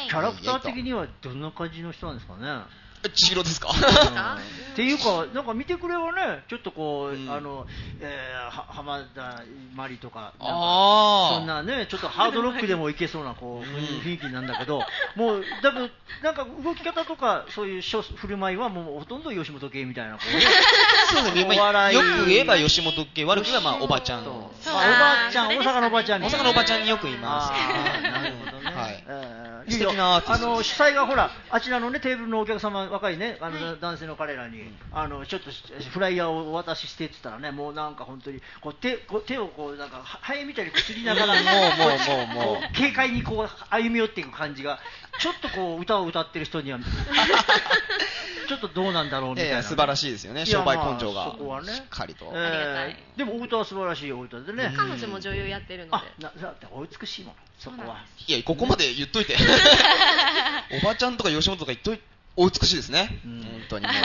S2: キャラクター的にはどんな感じの人なんですかね。
S5: 千尋ですか、うん、
S2: っていうか、なんか見てくれはね、ちょっとこう、うん、あの、えー、浜田真理とか、なんかそんなね、ちょっとハードロックでもいけそうなこう、うん、雰囲気なんだけど、もう、だぶなんか動き方とか、そういう振る舞いは、もうほとんど吉本系みたいな、こうね、
S5: そうですね、よく言えば吉本系、悪く言えばまあおばちゃん、お
S2: ばちゃん、大阪のおばちゃん、
S5: 大阪のおばちゃんによく言います。
S2: なるほどね。はい、
S5: 素敵なアーティスト。
S2: あの主催がほら、あちらのねテーブルのお客様、若いね、あの、はい、男性の彼らに、うん、あのちょっとフライヤーをお渡ししてって言ったらね、もうなんか本当にこう 手, こう手をこうなんかハエみたいにこすりながら、
S5: もうもうもうも
S2: う軽快にこう歩み寄っていく感じが、ちょっとこう歌を歌ってる人にはちょっとどうなんだろうみたいな、ね、いやいや
S5: 素晴らしいですよね、商売根性が、
S2: まあ、そこはね、
S5: しっかりと、
S2: えー、でもお歌は素晴らしいお歌でね、
S3: 彼女も女優やってるので、
S2: あなだってお美しいもん、そこは。
S5: いや、ここまで言っといておばちゃんとか吉本とか言っといて、お美しいですね、うん、本当にもう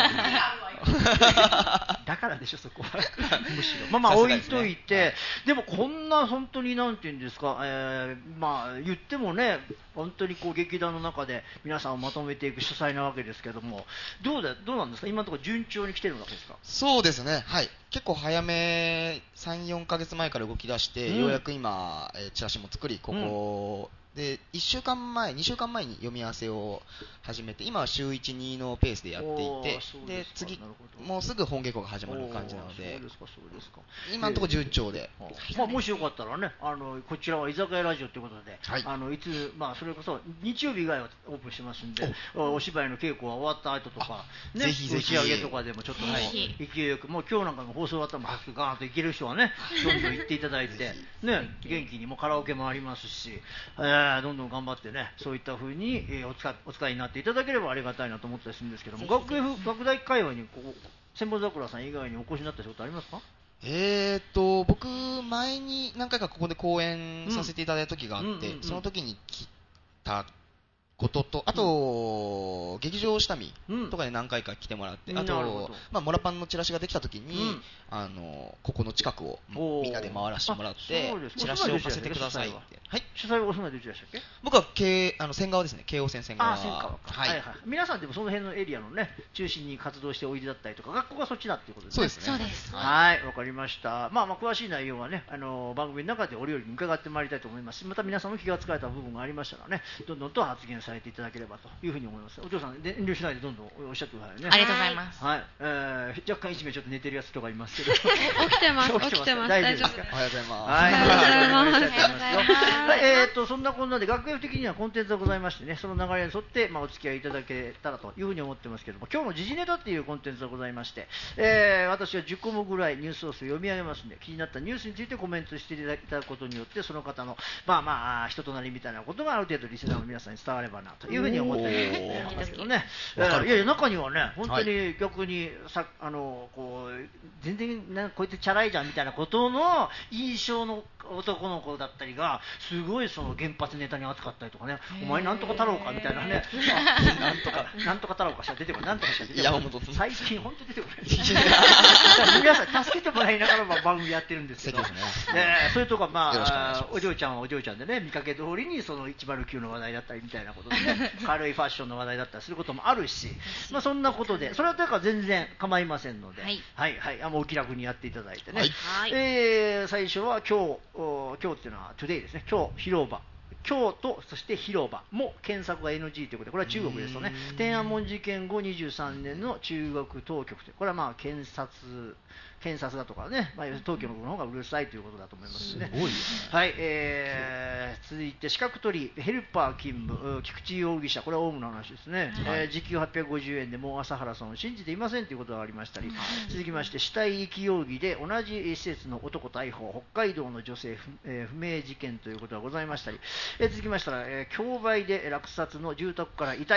S2: だからでしょ、そこはむしろまあまあ置いといて、ね、でもこんな本当になんていうんですか、えー、まあ言ってもね、本当にこう劇団の中で皆さんをまとめていく主催なわけですけども、どうだどうなんですか、今のところ順調に来てるわけですか。
S5: そうですね、はい、結構早め、さん、よんかげつまえから動き出して、うん、ようやく今、えー、チラシも作り、ここ、うんでいっしゅうかんまえ、にしゅうかんまえに読み合わせを始めて、今は週いち、にのペースでやっていて、で次、もうすぐ本稽古が始まる感じなので、そうですかそうですか、今のところ順調で、
S2: えーまあ、もしよかったらね、あのこちらは居酒屋ラジオということで、はい、あのいつ、まあ、それこそ日曜日以外はオープンしてますんで、お, お芝居の稽古が終わった後とか、ね、ぜひぜひ打ち上げとかでもちょっと、ね、勢いよく、もう今日なんかの放送終わったら早くガーンと行ける人はね、どんどん行っていただいて、ね、元気にもうカラオケもありますし、えーどんどん頑張ってね、そういった風に、えー、お使い、お使いになっていただければありがたいなと思ったりするんですけども、学園学大会話にこう千本桜さん以外にお越しになった仕事ありますか。
S5: えーっと僕前に何回かここで講演させていただいた時があって、うんうんうんうん、その時に来たことと、あと、うん、劇場下見とかで何回か来てもらって、うん、あと、まあ、モラパンのチラシができたときに、うん、あの、ここの近くをみんなで回らせてもらって、チラシを置かせてくださいって。
S2: はい。主催はお住まいでどちらでしたっけ。
S5: 僕は京、あの、仙川ですね。京王線仙川。
S2: あ、仙川か。はい、はいはい。皆さんでもその辺のエリアのね、中心に活動しておいでだったりとか、学校がそっちだっていうことですね。
S5: そうですね。そうです。
S2: はい、わかりました。まあまあ、詳しい内容はね、あの、番組の中で折々に伺ってまいりたいと思いますし、また皆さんも気がつかれた部分がありましたらね、どんどんと発言されていただければというふうに思います。お嬢さん、遠慮しないでどんどんおっしゃってくださいね。
S6: ありがとうございます。
S2: はい。えー、若干一名ちょっと寝てるやつとかいますけど。起
S3: きてます。起きてます。
S2: 大丈夫ですか。
S5: おはようございます。
S2: はい。
S3: おはようございます。
S2: おはようございます。えっと、そんなこんなで学園的にはコンテンツがございましてね、その流れに沿って、まあ、お付き合いいただけたらというふうに思ってますけども、今日の時事ネタっていうコンテンツがございまして、えー、私はじゅっこもぐらいニュースを読み上げますので、気になったニュースについてコメントしていただくことによって、その方の、まあまあ、人となりみたいなことがある程度リスナーの皆さんに伝わればなというふうに思ってますけどね。えー、いやいや、中にはね、本当に逆にさ、あのこう全然なこいつチャラいじゃんみたいなことの印象の男の子だったりが、すごいその原発ネタに扱ったりとかね、お前なんとか太郎かみたいなね、なんとかなんとか太郎かしら出てこない、なんとかしら出てこない、最近本当出てこない皆さん助けてもらいながら番組やってるんですけど、ねえー、それとかまあお嬢ちゃんはお嬢ちゃんでね、見かけ通りにそのいちまるきゅうの話題だったりみたいなことでね軽いファッションの話題だったりすることもあるし、まあそんなことでそれはだから全然構いませんので、はいはいはい、あもうお気楽にやっていただいてね、はい、えー、最初は今日今日っていうのは today ですね、今日広場京都、そして広場も検索が エヌジー ということで、これは中国ですとね、天安門事件後にじゅうさんねんの中国当局という、これはまあ検察検察だとかね、まあ、当局の方がうるさいということだと思いますね。すごいよね。はい、えー、続いて資格取りヘルパー勤務、菊池容疑者、これはオウムの話ですね、はい、えー、時給はっぴゃくごじゅうえんでもう朝原さんを信じていませんということがありましたり、はい、続きまして死体遺棄容疑で同じ施設の男逮捕、北海道の女性 不,、えー、不明事件ということがございましたり、えー、続きましたら、えー、競売で落札の住宅から遺体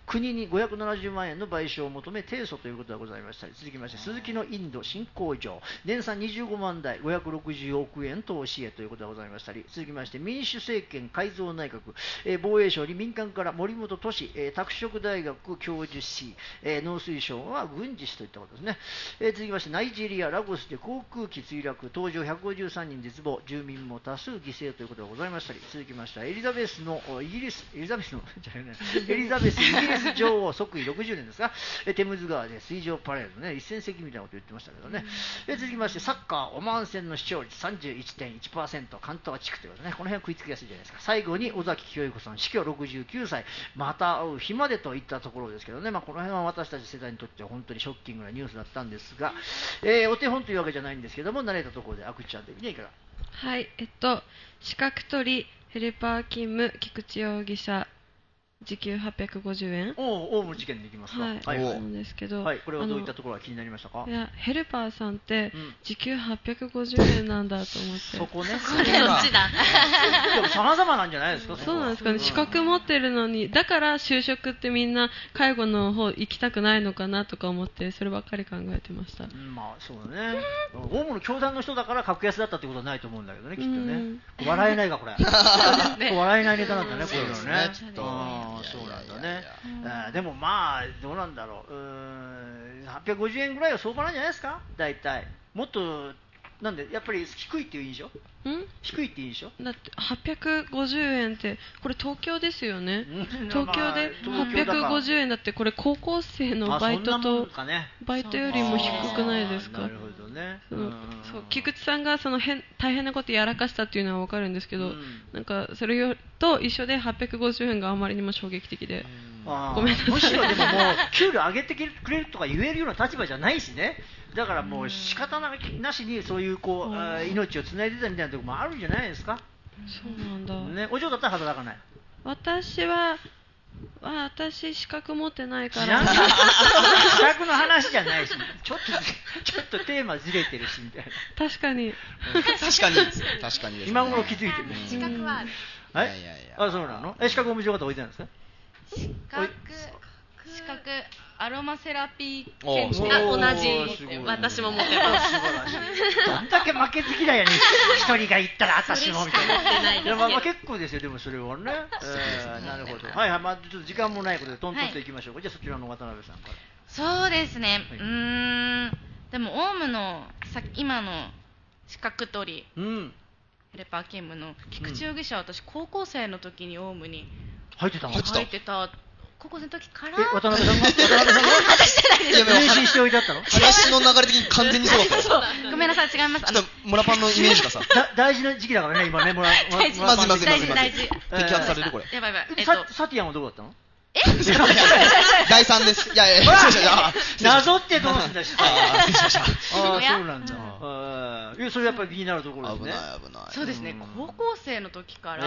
S2: 国にごひゃくななじゅうまんえんの賠償を求め提訴ということでございましたり、続きましてスズキのインド新工場年産にじゅうごまんだいごひゃくろくじゅうおくえん投資へということでございましたり、続きまして民主政権改造内閣、えー、防衛省に民間から森本俊、えー、拓殖大学教授士、えー、農水省は軍事士といったことですね。えー、続きましてナイジェリアラゴスで航空機墜落、搭乗ひゃくごじゅうさんにん絶望、住民も多数犠牲ということでございましたり、続きましてエリザベスのイギリスエリザベスのエリザベスイギリス女王即位ろくじゅうねんですが、えー、テムズ川で水上パレードね、一戦席みたいなこと言ってましたけどね。えー、続きましてサッカーオマーン戦の視聴率 さんじゅういってんいちパーセント 関東地区ということでね、この辺は食いつきやすいじゃないですか。最後に尾崎清彦さん死去ろくじゅうきゅうさい、また会う日までといったところですけどね、まあ、この辺は私たち世代にとっては本当にショッキングなニュースだったんですが、えー、お手本というわけじゃないんですけども、慣れたところであくちゃん的にいかが。
S3: はい、えっと資格取りヘルパー勤務菊池容疑者時給はっぴゃくごじゅうえん。
S2: おオウム事件でいきますか。
S3: はい、
S2: はい、
S3: なんですけど、
S2: はい、これはどういったところが気になりましたか。
S3: いやヘルパーさんって時給はっぴゃくごじゅうえんなんだと思って、
S2: そこね、
S6: それどっちだ
S2: でも様々なんじゃないですか。
S3: そうなんですかね、資格持ってるのに、だから就職ってみんな介護の方行きたくないのかなとか思って、そればっかり考えてました。
S2: うん、まあそうだね、オウムの教団の人だから格安だったってことはないと思うんだけどね、きっとね。笑えないがこれ笑えないネタなんだね、こういうのね。ああ、そうなんだね。あでもまあどうなんだろう、うーんはっぴゃくごじゅうえんぐらいは相場なんじゃないですか。大体もっとなんでやっぱり低いっていう印象。ん低いっていう印象
S3: だってはっぴゃくごじゅうえんってこれ東京ですよね。東京ではっぴゃくごじゅうえんだって、これ高校生のバイトとバイトよりも低くないですか。
S2: なるほどね。
S3: そう菊池さんがその変大変なことやらかしたっていうのは分かるんですけど、うん、なんかそれと一緒ではっぴゃくごじゅうえんがあまりにも衝撃的で、
S2: あごめんなさい。むしろでももう給料上げてくれるとか言えるような立場じゃないしね。だからもう仕方なしにそういうこう命をつないでたみたいなところもあるんじゃないですか。
S3: そうなんだ、
S2: ね、お嬢だったら働かない。
S3: 私はあ私資格持ってないから
S2: 資格の話じゃないし、ちょっとちょっとテーマずれてるしみたいな。
S3: 確かに
S5: 確かに確かに、ね、
S2: 今頃気づいてる。
S6: 資格はある。
S2: はい。あ、そうなの。え、資格お店の方置いてないんですか。
S6: 資格資格アロマセラピー検定。あ、同じ。私も持ってます。素晴らしい。
S2: どんだけ負けず嫌いやねん。一人が言ったら私もみたいな。いやまあまあ結構ですよ。でもそれはね。えー、なるほど。はいはい。まあちょっと時間もないことでトントンといきましょう。はい、じゃあそちらの渡辺さんから。
S6: そうですね。はい、うーん。でもオウムのさ今の資格取り。うん。ヘルパー勤務の菊池容疑者は私高校生の時にオウムに
S2: 入ってたの。
S6: 入ってた。高校生の時から。
S2: え、渡辺さんが渡辺さんが
S6: 私じゃないですよ。
S2: 練習しておいてあったの。
S5: 話の流れ的に完全にそうだった。
S6: そうごめんなさい、違います。
S5: ちょっとモラパンのイメージがさ。
S2: 大事な時期だからね今ね。モラ
S6: 大事
S5: まずまずまず
S6: 大事
S5: 摘発されるこれ。
S6: やばいやばい。
S2: えっとサティアンはどうだったの。
S6: え？
S5: だいさんです。いやいや
S2: なぞってどうすんだし。
S5: ああ失礼しました。
S2: ああそうなんだ。ああそれやっぱり気になるところですね。
S5: 危ない危ない。
S6: そうですね。高校生の時から。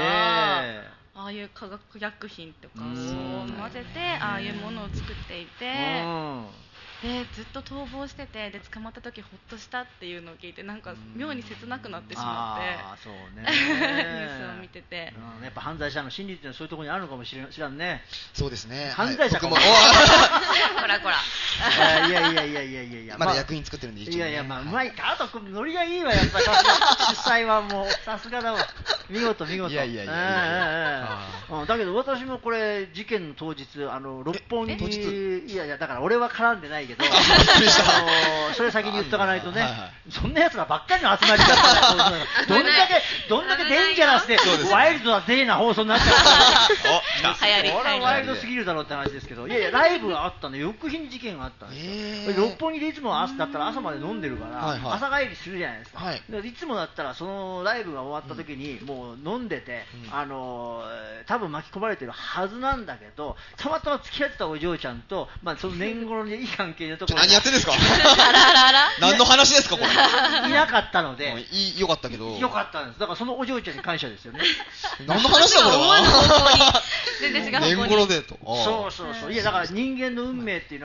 S6: ああいう化学薬品とかを混ぜてああいうものを作っていて、でずっと逃亡してて、で捕まった時ほっとしたっていうのを聞いて、なんか妙に切なくなってしまって、
S2: あそうね、
S6: ニュースを見てて、
S2: うん、やっぱ犯罪者の心理っていうのはそういうところにあるのかもしれんね。
S5: そうですね。
S2: 犯罪者かも。
S6: こらこら。
S2: いやいやいやいやいやいや。
S5: まだ役員作ってるんで一応、ね。
S2: いやいやまあうまい。あとノリがいいわやっぱり。主催はもうさすがだわ。見事見事。
S5: いやいやいやいや。
S2: うん、だけど私もこれ事件の当日あの六本木いやいやだから俺は絡んでないけどそれ先に言っとかないとね、はいはい、そんな奴らばっかりの集まりだったらどんだけどんだけデンジャラスでワイルドなデーな放送になっちゃうから流行りこれはワイルドすぎるだろうって話ですけど、いやいやライブがあったの、翌日に事件があったんですよ。六本木でいつも朝だったら朝まで飲んでるから、はいはい、朝帰りするじゃないですか、はい、いつもだったらそのライブが終わった時にもう飲んでて、うん、あの多分巻き込まれてるはずなんだけど、たまたま付き合ってたお嬢ちゃんと、まあ、その年頃にいい関係のところ
S5: 何やってんですか何の話ですかこれ
S2: いなかったので
S5: いよかったけど
S2: よかったんです。だからそのお嬢ちゃんに感謝ですよね
S5: 何の話だこれは
S6: 全然違う
S5: 年頃でと
S2: そうそうそう、いやだから人間の運命っていうのはもうそれ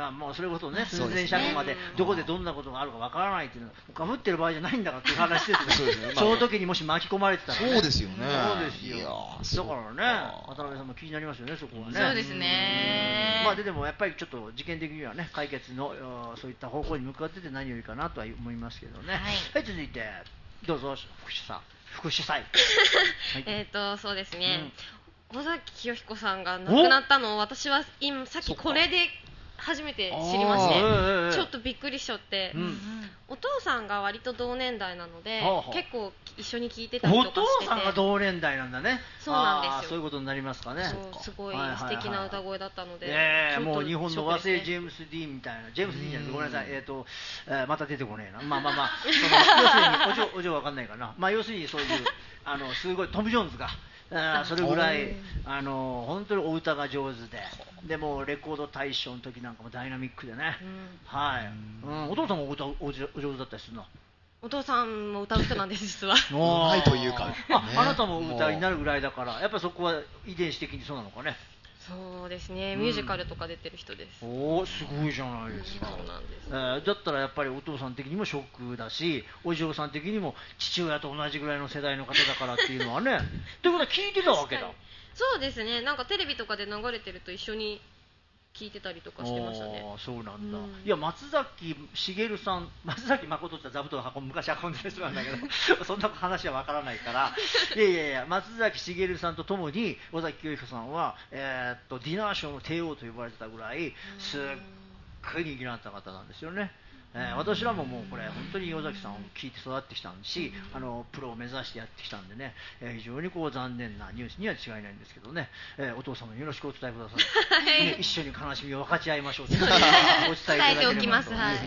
S2: れこそね、寸前尺までどこでどんなことがあるかわからないっていうのかぶってる場合じゃないんだからっていう話ですよね。その時にもし巻き込まれてたらね。
S5: そうですよね。
S2: そうですよ。だからね、渡辺さんも気になりますよね、そこはね。
S6: そうですね。
S2: まあでもやっぱりちょっと事件的にはね、解決のそういった方向に向かってて何よりかなとは思いますけどね。はい、はい、続いてどうぞ副主さん。副主催。
S3: はい、えっとそうですね。うん、尾崎清彦さんが亡くなったのを私は今さっきこれで初めて知りまして、ちょっとびっくりしちゃって、うん、お父さんが割と同年代なので、うん、結構一緒に聴いてたりとかしてて。
S2: お父さんが同年代なんだね。
S3: そうなんですよ。
S2: そういうことになりますかね。
S3: そうすごい素敵な歌声だったので、
S2: えー、もう日本の和製ジェームス・ディーンみたいな、ジェームス・ディーンじゃない、ごめんなさい、えーとえー、また出てこねえな、まあまあまあ、その要するにお嬢お嬢わかんないかな、まあ要するにそういうあのすごいトム・ジョーンズが。あそれぐらいあの本当にお歌が上手で、でもレコード大賞の時なんかもダイナミックでね、うん、はい、うん、お父さんもお歌お上手だったりするの？
S3: お父さんも歌う人なんです実は。
S5: はいというか、
S2: あ、ね、あなたも歌になるぐらいだから、やっぱりそこは遺伝子的にそうなのかね。
S3: そうですね、ミュージカルとか出てる人です。
S2: うん、おお、すごいじゃないですか。そうなんです、えー、だったらやっぱりお父さん的にもショックだし、お嬢さん的にも父親と同じぐらいの世代の方だからっていうのはね。ということは聞いてたわけだ。
S3: そうですね、なんかテレビとかで流れてると一緒に聞いてたりとかしてましたね。
S2: あ、そうなんだ、うん、いや松崎しげるさん、松崎誠って座布団を昔運んでる人なんだけどそんな話はわからないからいやいやいや、松崎しげるさんとともに尾崎清彦さんは、えー、っとディナーショーの帝王と呼ばれてたぐらいすっごい人気のあった方なんですよね。えー、私らももうこれ本当に尾崎さんを聞いて育ってきたし、あのプロを目指してやってきたんでね、えー、非常にこう残念なニュースには違いないんですけどね、えー、お父様によろしくお伝えください、はいね、一緒に悲しみを分かち合いましょうとお伝えいただければというふうに思います、はい、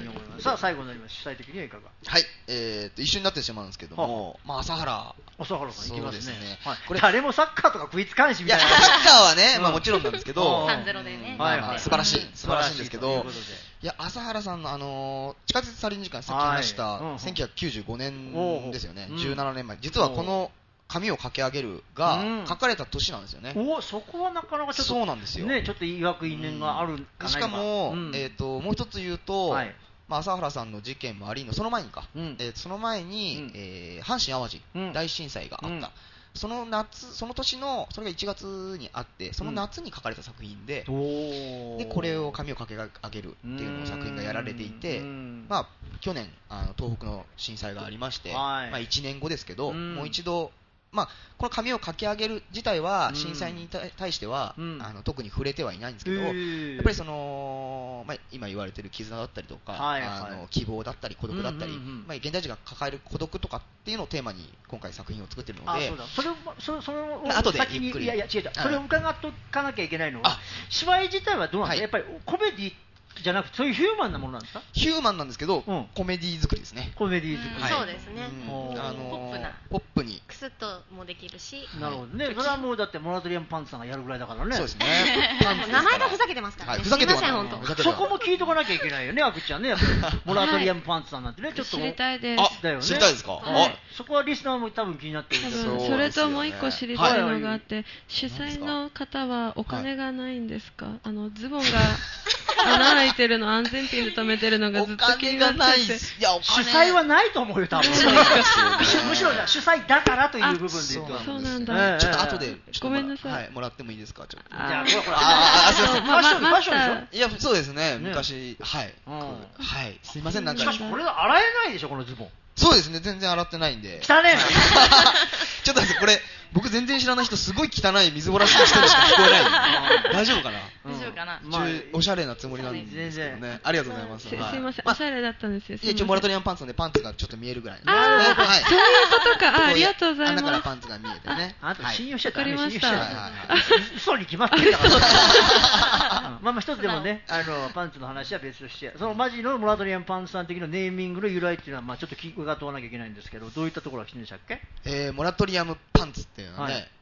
S2: さあ最後になります。主体的にはいかが？
S5: はい、えー、と一緒になってしまうんですけども、はあ、まあ、朝原
S2: 朝原さんいきますね。はい、これ誰もサッカーとかクイズ監視みたいな。
S5: いやサッカーはね、まあ、もちろんなんですけど
S6: さんゼロでね、
S5: まあまあ、素晴らしい素晴らしいんですけど、いや朝原さんのあのー、地下鉄サリン時間さっき話した、はい、うん、せんきゅうひゃくきゅうじゅうごねんですよね、うん、じゅうななねんまえ、実はこの髪を駆け上げるが書かれた年なんですよね。
S2: うん、お、そこはなかなかちょっと
S5: そうなんですよ、
S2: ね、ちょっといわく因縁があるかな、
S5: うん、しかも、うん、えー、ともう一つ言うと、はい、まあ、朝原さんの事件もありのその前にか、うん、えー、その前に、うん、えー、阪神・淡路大震災があった、うん、その夏、その年のそれがいちがつにあって、その夏に書かれた作品で、うん、でこれを髪を駆け上げるっていうのを作品がやられていて、まあ、去年あの東北の震災がありまして、はい、まあ、いちねんごですけど、もう一度、まあ、この髪を駆け上げる自体は震災に対しては、うん、あの特に触れてはいないんですけど、やっぱりその、まあ、今言われている絆だったりとか、はいはい、あの希望だったり孤独だったり、うんうんうん、まあ、現代人が抱える孤独とかっていうのをテーマに今回作品を作っているので、
S2: あ、そうだ、それをそれそれを
S5: 後で
S2: 先に、いやいや違う違う、それを伺っとかなきゃいけないのは、芝居自体はどうなんですか、はい、やっぱりコメディじゃなくてそういうヒューマンなものなんですか？
S5: ヒューマンなんですけど、うん、コメディ作りですね。
S2: コメディ作り、
S3: はい、そうですね、
S5: うん、あのー、
S3: ポップな
S5: ポップに
S3: クスッともできるし、
S2: なるほどね、それはもうだってモラトリアムパンツさんがやるぐらいだからね。
S5: そうですね
S3: 名前がふざけてますからね、はい、ふざけてます、すいません本当。
S2: そこも聞いとかなきゃいけないよね、あくちゃんね、やっぱりモラトリアムパンツさんなんてね、ちょっと
S3: 知りたいです。
S5: あ、だよね、知りたいですか、はい、
S2: そこはリスナーも多分気になってるんですけど、
S3: それともう一個知りたいのがあって、はい、主催の方はお金がないんですか？はい、あのズボンが穴開いてるの安全ピンで止めてるのがずっと気になってて、
S2: いや主催はないと思うよ多分むしろ主催だからという部分で言うと、
S3: そうなんだ、
S5: ちょっと後で
S3: ごめんなさい、
S5: はい、もらってもいいですか？ちょっと、
S2: じゃあこれこれ、
S5: ああ、すいません、
S2: ファッションファッションでしょ？
S5: いや、そうですね、昔、はい、はい、すいません、なんか、
S2: しかしこれ洗えないでしょこのズボン。
S5: そうですね、全然洗ってないんで。
S2: 汚ねえな
S5: ちょっと待って、これ僕全然知らない人、すごい汚い水漏らしの人にしか聞こえない大丈夫かな？
S6: 大丈夫かな、
S5: まあ、おしゃれなつもりなんですけどね。ありがとうございます。
S3: すいません、おしゃれだったんですよ。
S5: いや、一応モラトリアムパンツなんでパンツがちょっと見えるぐらい。
S3: ああ、そういうことか。ありがとうございます。
S5: 穴からパンツが見えてね。
S2: あと信用しちゃった。
S3: わかりました。
S2: 嘘に決まってるから。まあまあ一つでもね、あのパンツの話は別として、そのマジのモラトリアムパンツさん的なネーミングの由来っていうのはまあちょっと伺っておかなきゃいけないんですけど、どういったところが来てるんでしたっけ？
S5: えー、モラトリアムパンツっていうのはね、はい、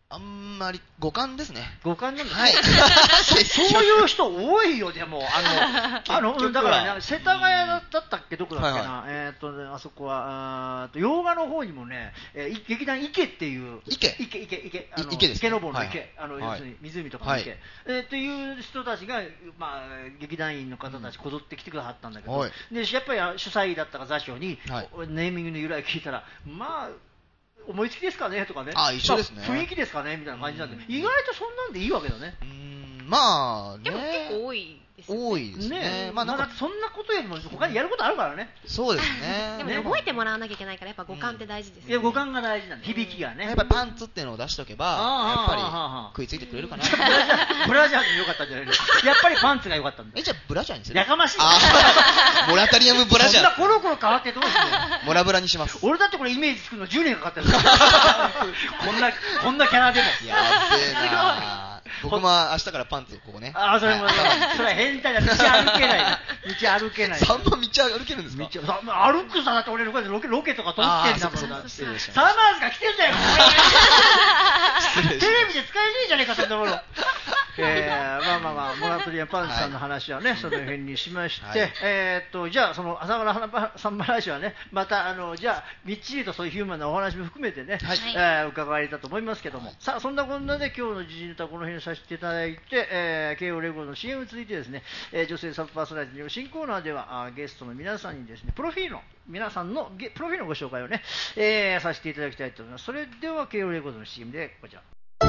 S5: あんまり五感ですね。
S2: 五感なんです、
S5: はい、
S2: そういう人多いよ。でもあのあのだからね、世田谷だったっけ、どこだっけな、はいはい、えー、っと、ね、あそこはあ洋画の方にもね、えー、劇団池っていう
S5: 池
S2: 池池池
S5: あの池です、ね、
S2: 池のぼの池、
S5: はい、
S2: あの、
S5: はい、
S2: 要するに湖とかの池、はい、えー、っていう人たちが、まあ、劇団員の方たちこぞってきてくださったんだけど、はい、でやっぱり主催だったか座長に、はい、ネーミングの由来聞いたら、まあ思いつきですかねとかね、
S5: あ、一緒ですね、
S2: まあ、雰囲気ですかねみたいな感じなんで、意外とそんなんでいいわけだね。
S5: うーん、まあね、
S6: でも結構多いですね。
S5: 多いですね。
S2: ね、
S5: まあなんか、
S2: まあ、そんなことよりも他にやることあるからね。
S5: そうですね。
S4: でも、ね、覚えてもらわなきゃいけないからやっぱ五感って大事ですね。
S2: いや五感が大事なんで、響きがね。
S5: やっぱりパンツっていうのを出しておけば、やっぱり食いついてくれるかな。
S2: ブラジャーでよかったんじゃないの。やっぱりパンツが良かったんだ。
S5: え、じゃあブラジャーにする？
S2: やかましい。
S5: モラタリアムブラジャー。
S2: そんなコロコロ変わってどうするの？
S5: モラブラにします。
S2: 俺だってこれイメージ作るのじゅうねんかかってる。こんなこんなキャラでも。
S5: やべえな。僕も明日からパンツここね。
S2: ああ、それもそれ変態だ。道歩けないな。道歩けない。
S5: さんばん道歩けるんですか？
S2: 歩くさだって俺ロケロケとか撮ってんだもん。サマーズが来てんだよ。テレビで使えねえじゃねえかそんなもの。えー、まあまあまあモラトリアンパンツさんの話はね、はい、その辺にしまして、はい、えー、っとじゃあその浅村花さん話はね、またあのじゃあみっちりとそういうヒューマンなお話も含めてね、はい、えー、伺いたと思いますけども、はい、さあそんなこんなで今日の時事ネタこの辺にさせていただいて、えー、慶応レゴの シーエム に続いてですね、えー、女性サブパーソナリティの新コーナーではあゲストの皆さんにですねプロフィールの皆さんのゲプロフィールのご紹介をね、えー、させていただきたいと思います。それでは慶応レゴの シーエム でこちら。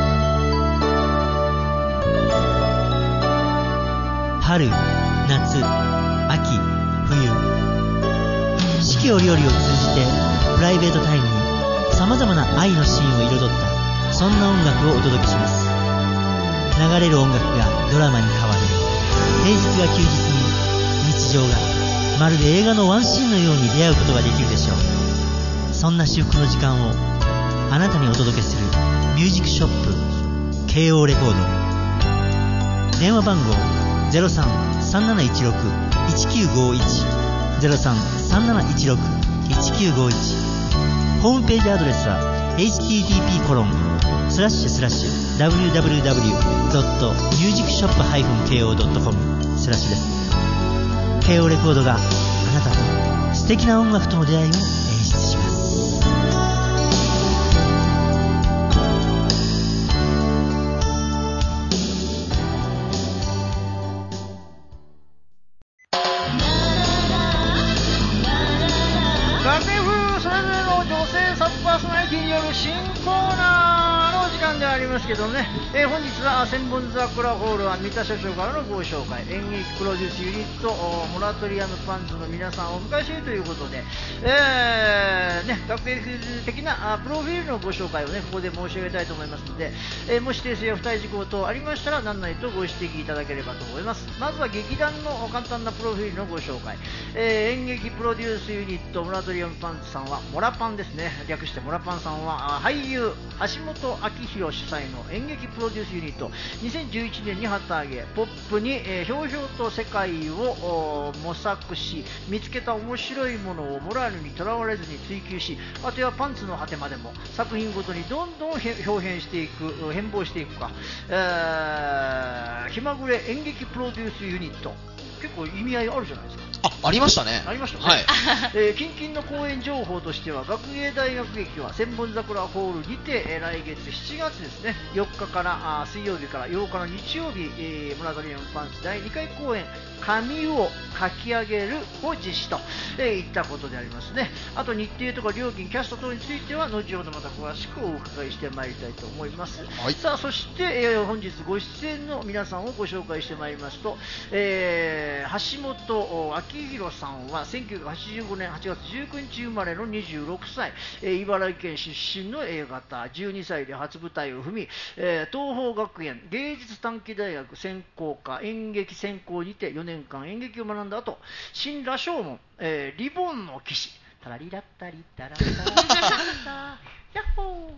S7: 春、夏、秋、冬、四季折々を通じてプライベートタイムにさまざまな愛のシーンを彩ったそんな音楽をお届けします。流れる音楽がドラマに変わる、平日が休日に日常がまるで映画のワンシーンのように出会うことができるでしょう。そんな至福の時間をあなたにお届けするミュージックショップ慶応レコード。電話番号ゼロさん さんなないちろく いちきゅうごいち ゼロさん さんなないちろく いちきゅうごいち。ホームページアドレスは エイチティーティーピーコロンスラッシュスラッシュダブリューダブリューダブリュードットミュージックショップハイフンケーオードットコムスラッシュです。慶応レコードがあなたと素敵な音楽との出会いを演出します。
S2: 新コーナーの時間でありますけどね、えー、本日は千本桜ホールは三田社長からのご紹介、演劇プロデュースユニットモラトリアムパンツの皆さんをお迎えしているということで、えーね、学園的なプロフィールのご紹介をねここで申し上げたいと思いますので、えー、もし訂正や付帯事項等ありましたら何なりとご指摘いただければと思います。まずは劇団の簡単なプロフィールのご紹介、えー、演劇プロデュースユニットモラトリアムパンツさんはモラパンですね、略してモラパンさんは俳優橋本明宏主催の演劇プロデュースユニット、にせんじゅういちねんに旗揚げポップに、えー、ひょうひょうと世界を模索し見つけた面白いものをモラルにとらわれずに追求し、あとはパンツの果てまでも作品ごとにどんどん表現していく変貌していくか、えー、気まぐれ演劇プロデュースユニット、結構意味合いあるじゃないですか。
S5: あ、ありましたね。
S2: ありましたね。
S5: はい。
S2: えー、近々の公演情報としては、学芸大学劇は千本桜ホールにて、えー、来月しちがつですね、よっかからあ水曜日からようかの日曜日、えー、モラトリアムパンツだいにかい公演、紙を書き上げるを実施と、えー、いったことでありますね。あと日程とか料金、キャスト等については、後ほどまた詳しくお伺いしてまいりたいと思います。はい、さあ、そして、えー、本日ご出演の皆さんをご紹介してまいりますと、えー、橋本明宏さんはせんきゅうひゃくはちじゅうごねんはちがつじゅうくにち生まれのにじゅうろくさい、えー、茨城県出身の エー 型、じゅうにさいで初舞台を踏み、えー、東邦学園芸術短期大学専攻科演劇専攻にてよねんかん演劇を学んだ後、新羅生門、えー、リボンの騎士タラリラッタリタラッタヤッホーヤッホー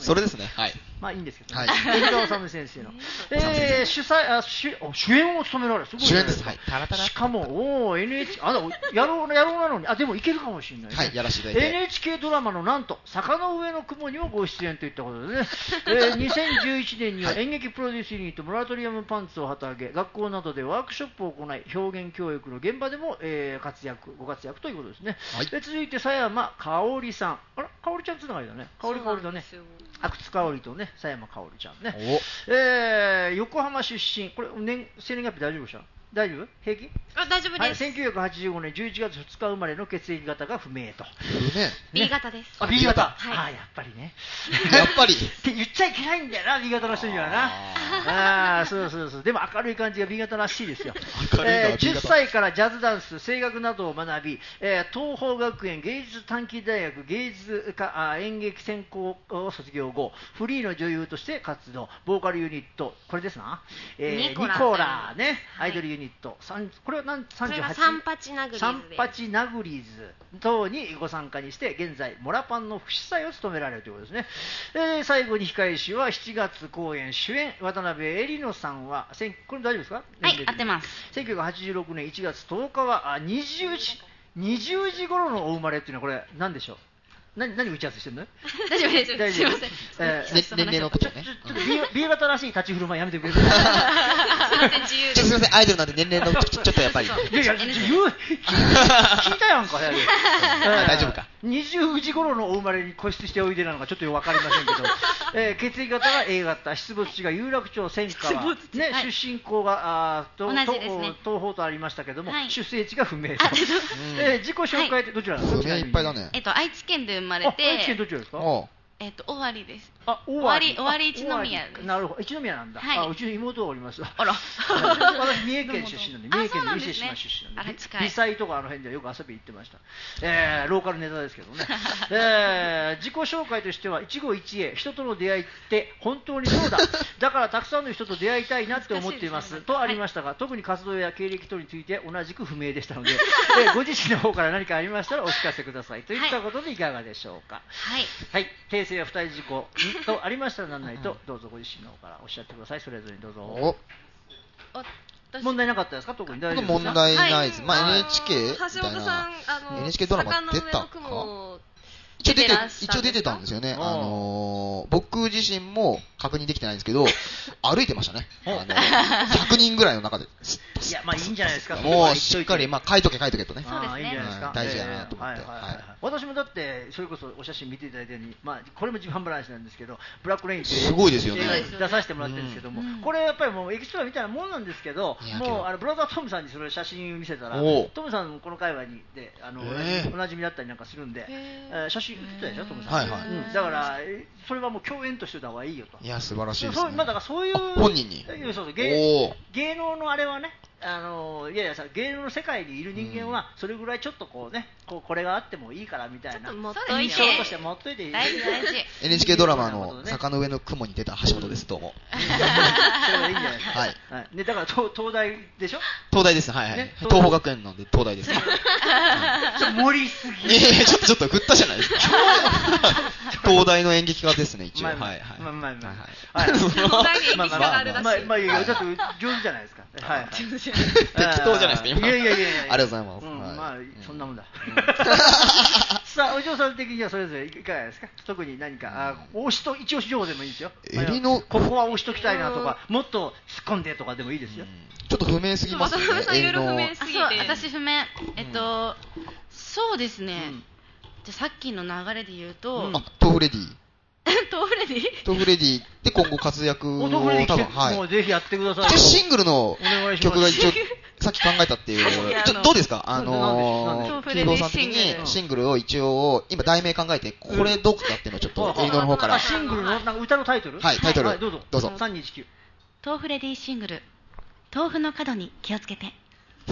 S5: それですね。はい。
S2: まあいいんですけど、ね。はい。海川治先生の。えー、主催、あ、主、主演を務められる。すごい、ね。
S5: 主演です。はい。タラタラ。
S2: しかも、おー、エヌエイチケー、あ、やろう、やろうなのに、あ、でもいけるかもしれない、ね。
S5: はい、やらせていただいて。
S2: エヌエイチケー ドラマのなんと、坂の上の雲にもご出演といったことでね。えー、にせんじゅういちねんには演劇プロデュースユニット、モラトリアムパンツを旗揚げ、学校などでワークショップを行い、表現教育の現場でも、えー、活躍、ご活躍ということですね。はい、で続いて、佐山かおりさん。あら、かおりちゃんつながりだね。かおりかおりだね。阿久津かおりとね、佐山かおりちゃんね。えー、横浜出身。これ、年、生年月日大丈夫でしょ？大丈夫？平気？
S6: あ、大丈夫です。はい、
S2: せんきゅうひゃくはちじゅうごねんじゅういちがつふつか生まれの血液型が不明と。
S5: 不明？
S6: B 型です。
S2: あ、B 型。
S6: はい。
S2: あ、やっぱりね。
S5: やっぱり。
S2: って言っちゃいけないんだよな、B 型の人にはな。ああ、そうそうそう。でも明るい感じが B 型らしいですよ。明るいえー、じゅっさいからジャズダンス、声楽などを学び、えー、東邦学園芸術短期大学芸術科演劇専攻を卒業後、フリーの女優として活動、ボーカルユニット、これですな、えー、ニコラ、ニコラね、はい、アイドルユニット、これは何さんじゅうはち？
S6: サンパチナグリーズ
S2: サンパチナグリーズ等にご参加にして、現在、モラパンの副主催を務められるということですね。えー、最後に控えしはしちがつ公演主演、渡辺恵里乃さんは、これ大丈夫ですか？
S6: はい、合ってます。
S2: せんきゅうひゃくはちじゅうろくねんいちがつとおかはにじゅうじ、にじゅうじ頃のお生まれっていうのはこれ何でしょう？何、何打ち合わせしてんの？
S6: 大丈夫です。大丈夫。すいません。
S2: えー、
S5: 年齢のことね。
S2: ちょっと B, B 型らしい立ち振る舞いやめてくれる？すいま
S6: せん、自由です。
S5: すいません、アイドルなんで年齢のちょっとやっぱり。い
S2: やいや、言う、聞いたやんか、早く。
S5: 大丈夫か。
S2: にじゅうじ頃のお生まれに固執しておいでなのかちょっとよくわかりませんけど、えー、血液型が A 型、出没地が有楽町千川、ね、はい、出身校があと、ね、東方とありましたけども、はい、出生地が不明と。えー、自己紹介ってどちらですか？
S5: 不明いっぱいだね。
S6: えっと、愛知県で生まれて、
S2: 愛知県どちらですか？
S6: えっと、尾張です。
S2: あ、
S6: 尾張、尾張一宮です。
S2: なるほど、一宮なんだ。はい、あ、うちの妹がおります。
S6: あら。
S2: 私、三重県出身なんで、三重県の伊勢志摩出身なんで、微細とかあの辺ではよく遊びに行ってました。えー、ローカルネタですけどね。えー、自己紹介としては、一期一会、人との出会いって本当にそうだ。だからたくさんの人と出会いたいなって思っています。とありましたが、特に活動や経歴等について同じく不明でしたので、えー、ご自身の方から何かありましたらお聞かせください。といったことでいかがでしょうか。
S6: はい。
S2: はい。訂正や付帯事項とありましたらなんないと、どうぞご自身の方からおっしゃってください。それぞれにどうぞ。問題なかったですか？特に大丈夫ですか？
S5: 問題ないです。まあ エヌエイチケー みたいな。
S3: 橋本さん、あの
S5: エヌエイチケー ドラマ出たか？一応出て、一応出てたんですよね。あのー、僕自身も確認できてないんですけど、歩いてましたね。あの、ひゃくにんぐらいの中で。
S2: いや、まあいいんじゃないですか。
S5: もうしっかり、まあ書いとけ書いとけとね。
S6: そうですね。
S2: いいんじゃないですか。
S5: 大事だなと思って。
S2: 私もだって、それこそお写真見ていただいたように、まあこれも自慢話なんですけど、ブラックレインって
S5: すごいですよね。
S2: 出させてもらってるんですけども、これやっぱりもうエキストラみたいなもんなんですけど、もうあのブラザートムさんにそれ写真見せたら、トムさんこの界隈にで、あの、おなじみだったりなんかするんで、写真撮ってたでしょ、トムさん。
S5: はいはい、
S2: うん、だからそれはもう共演としてた方がいいよと。
S5: いや素晴らしいですね。
S2: まあ、だからそういう
S5: 本人に
S2: そうそう 芸, 芸能のあれはね、あのいやいやさ芸能の世界にいる人間はそれぐらいちょっとこうね、こうこれがあってもいいからみたいな印象として持っといていい。
S6: 大事大事。
S5: エヌエイチケー ドラマの坂の上の雲に出た橋本です。どうも。
S2: それはいいんじゃないですか。
S5: はい。
S2: はい、ね、だから東東大でしょ。
S5: 東大です。はいはい。ね、東邦学園なんで東大です。
S2: ちょ盛りすぎ。
S5: いやいやちょっとちょっと振ったじゃないですか。東大の演劇科ですね一応。はいはい。
S2: まあまあま
S6: あ。東大に演劇科があるらしい。
S2: まあまあいやちょっと上手じゃないですか。はい。
S5: 適当じゃないですか今。
S2: いやいやいやいや。
S5: ありがとうございます。
S2: まあそんなもんだ。さあお嬢さん的にはそれぞれいかがですか。特に何か推しと一押し情報でもいいですよ。ここは推しときたいなとか、もっと突っ込んでとかでもいいですよ。
S5: ちょっと不明すぎますね。
S6: 私不明。えっとそうですね。じゃさっきの流れで言うと、
S5: あ、豆腐レディ。
S6: 豆腐レディ？
S5: 豆腐レディで今後活躍を多分
S2: はい。もうぜひやってください。
S5: シングルの曲が一応さっき考えたっていう。ちょっとどうですか？あのー、キーボーさん的にシングルを一応今題名考えてこれどこかっていうのをちょっとエリノの方から。
S2: シングルの歌のタイトル？
S5: はいタイトル。
S2: どうぞ
S5: どうぞ。
S2: さんにいちきゅう。
S6: 豆腐レディシングル。豆腐の角に気をつけて。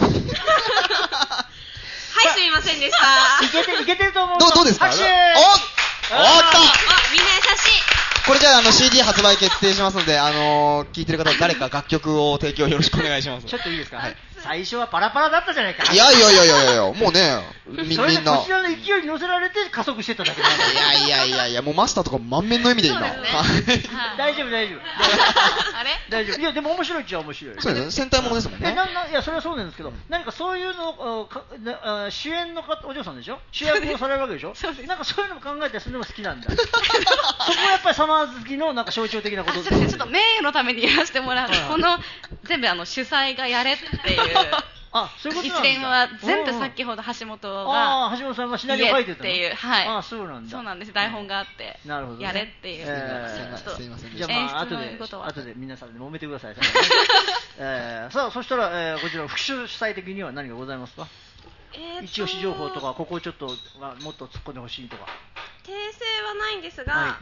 S6: はい、すみませんでした。
S2: いけて、いけてると思う。
S5: どう、どうですか？おっおっと
S6: みんな優しい。
S5: これじゃあ、あの、シーディー 発売決定しますので、あのー、聞いてる方、誰か楽曲を提供よろしくお願いします。
S2: ちょっといいですか？はい。 最初はパラパラだったじゃないか。
S5: いやいやいやいやいや、もうね、みみんな。
S2: それでこちらの勢いに乗せられて加速してただけなんだ。
S5: いやいやいやいや、もうマスターとか満面の意味で今。
S2: 大丈夫大丈夫。
S6: あれ？
S2: 大丈夫。いやでも面白いっちゃ面白い。
S5: そうですね、戦隊ものですもんね。
S2: え、なないやそれはそうなんですけど、何かそういうのかな主演の方お嬢さんでしょ？主役をされるわけでしょ？なんかそういうのも考えたりするのも好きなんだ。そこはやっぱりサマーズ好きのなんか象徴的なこと。
S6: ちょっと名誉のために言わせてもらうと、この全部あの主催がやれっていう。
S2: あ、そういうことなん
S6: だ。一連は全部先ほど橋本が、
S2: あ、橋本さんがシナリオ書いてたの
S6: っていう、はい。
S2: あ、そうなんだ。
S6: そうなんです。台本があって、
S2: なるほど、
S6: やれっていう。
S5: すいません。
S2: じゃあまあ後で後で皆さんで揉めてください。えー、さあそしたら、えー、こちら副主催的には何がございますか？えー、一押し情報とかここをちょっともっと突っ込んでほしいとか。
S3: 訂正はないんですが。はい、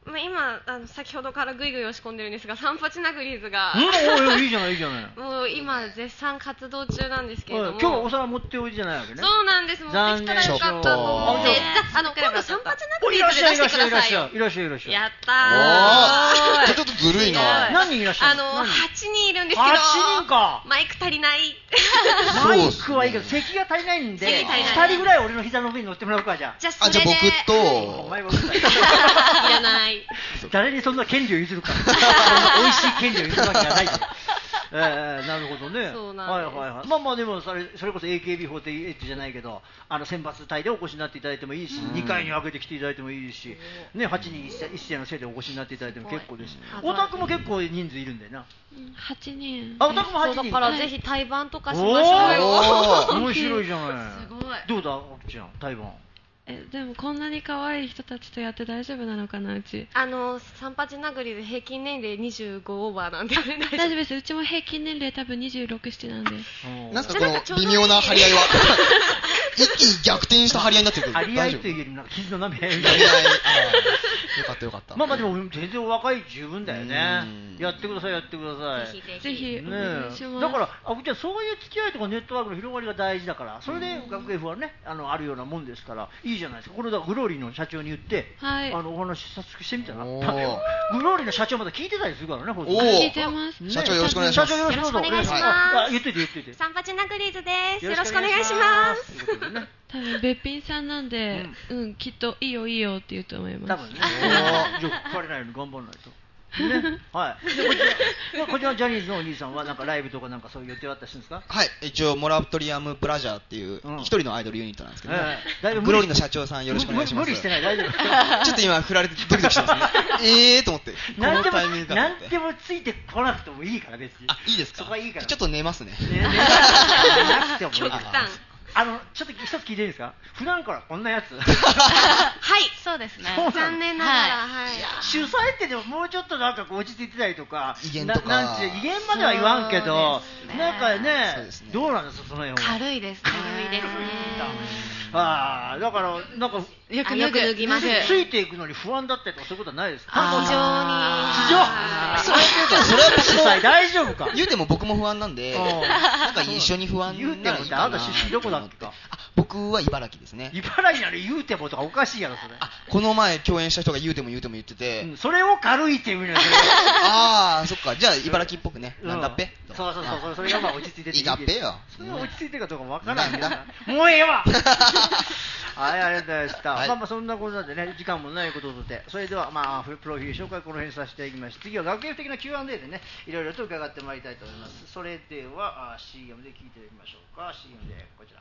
S3: まあ、今あの先ほどからぐいぐい押し込んでるんですが、サンパチナグリーズが、
S2: うん、いいじゃないいいじゃない。
S3: もう今絶賛活動中なんですけれども、
S2: 今日はお皿持っておいでじゃないわけね。
S3: そうなんです。持ってきたらよかったと思って、あの今度サンパチナグリーズで出してくださいよ。
S2: いらっしゃいいらっしゃい。
S3: やったー。
S5: ちょっとずるいな。
S2: 何人いらっしゃる？
S3: あのはちにんいるんですけど、
S2: はちにんか。
S3: マイク足りない。
S2: マイクはいいけど席が足りないんで、ふたりぐらい俺の膝の上に乗ってもらうか。じゃあ。
S3: じゃあそれで。
S5: あ、じゃあ僕と。
S2: お前僕だ。い
S3: らない。
S2: 誰にそんな権利を譲るか。美味しい権利を譲るわけじゃない。えー、なるほどね。
S3: そうなんです。
S2: はいはいはい。まあまあでもそれそれこそ エーケービーフォーティーエイト じゃないけど、あの選抜隊でお越しになっていただいてもいいし、にかいに分けて来ていただいてもいいし、ね、はちにん一斉のせいでお越しになっていただいても結構ですし、オタクも結構人数いるんだよな。
S3: はちにん。
S2: あ、オタクもはちにん。
S3: だからぜひ対バンとかしましょうよ。
S2: 面白いじゃない。
S6: すごい。
S2: どうだ、あきちゃん、対バン。
S3: え、でもこんなに可愛い人たちとやって大丈夫なのかな、うち。あのサンパチ殴りで平均年齢にじゅうごオーバーなんで大丈夫です。うちも平均年齢多分にじゅうろく、なななんで。
S5: なんすかこの微妙な張り合いは。一気に逆転した張り合いになってる。
S2: 張り合いというよりなんか傷の舐め合いみたいな。
S5: よかったよかった。
S2: まあまあでも全然若い十分だよね。やってくださいやってください。
S3: ぜひお願いします。
S2: だからあきちゃんそういう付き合いとかネットワークの広がりが大事だから、それで学 F はねあのあるようなもんですからいいじゃないですか。これだグローリーの社長に言って、はい、あのお話早速してみたら、グローリーの社長まだ聞いてたりするからね。
S3: 聞いてます。
S5: 社長よろしくお願いします。
S3: 社長よろしくお願いします。
S2: 言っといて言っといて。
S3: サンパチナグリーズです。よろしくお願いします。多分べっぴんさんなんで、うん、うん、きっといいよいいよって言うと思います。
S2: 多分ね。じゃあ彼らように頑張らないと。ね、はい。でこちらこちらジャニーズのお兄さんはなんかライブとかなんかそういう予定あったりするんですか？
S5: はい。一応モラトリアムプラジャーっていう一人のアイドルユニットなんですけど、ね、
S2: だいぶ
S5: グローリーの社長さんよろしくお願いします。
S2: 無理してない大丈夫。
S5: ちょっと今振られてドキドキしてますね。ええーと思って。
S2: 何でも何でもついてこなくてもいいから別に。
S5: あ、いいですか？
S2: そこはいいから。
S5: ちょっと寝ますね。
S2: 寝なくてもいい。
S3: 極端。
S2: あのちょっと一つ聞いていいですか？普段からこんなやつ？
S6: はいそうですね。
S3: 残念ながら、はい。
S2: 主催ってでももうちょっとなんか落ち着いてたりとか、
S5: 威厳とか
S2: なんて威厳までは言わんけど、なんかねどうなんですかその辺は？
S6: 軽いですね。
S3: 軽いですね。
S2: ああだからなんか
S3: よくよく脱ぎます。
S2: ついていくのに不安だったりとかそういうことはないですか？
S3: 非常に。
S2: 非常。それは主催大丈夫か？
S5: 言うても僕も不安なんで、なんか一緒に不安
S2: 言うてもってあなた出身どこだっけか？
S5: 僕は茨城ですね。
S2: 茨城なら言うてもとかおかしいやろそれ。
S5: あ、この前共演した人が言うても言うても言ってて、
S2: うん、それを軽いっていう意味なんですよ。
S5: ああ、そっか。じゃあ茨城っぽくね。なんだっぺ。
S2: そうそうそう。それがまあ落ち着いてていい。
S5: いいがっぺよ。
S2: それが落ち着いてるかどうかわからんんだ。もうええわ。はい、ありがとうございました。はい、まあまあそんなことでね時間もないことで、それではまあプロフィール紹介この辺させていただきまして、次は学園的な キューアンドエー でねいろいろと伺ってまいりたいと思います。それでは シーエム で聞いていただきましょうか。 シーエム でこちら。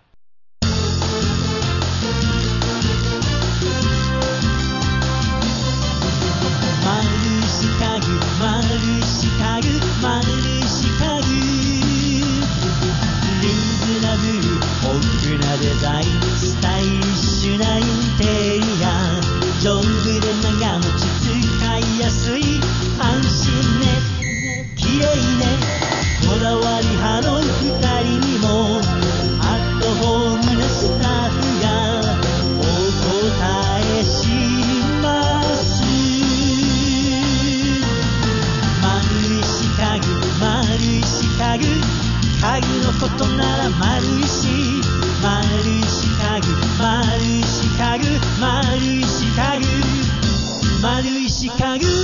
S7: マルシカグマルシカグマルシカグリーズナブルオープなデザインスタイリッシュなインテリア丈夫で長持ち使いやすい安心ね綺麗ねこだわり派のふたりにもアットホームなスタッフがお答えします丸石家具丸石家具家具のことなら丸石丸石家具丸石家具丸石家具丸石家具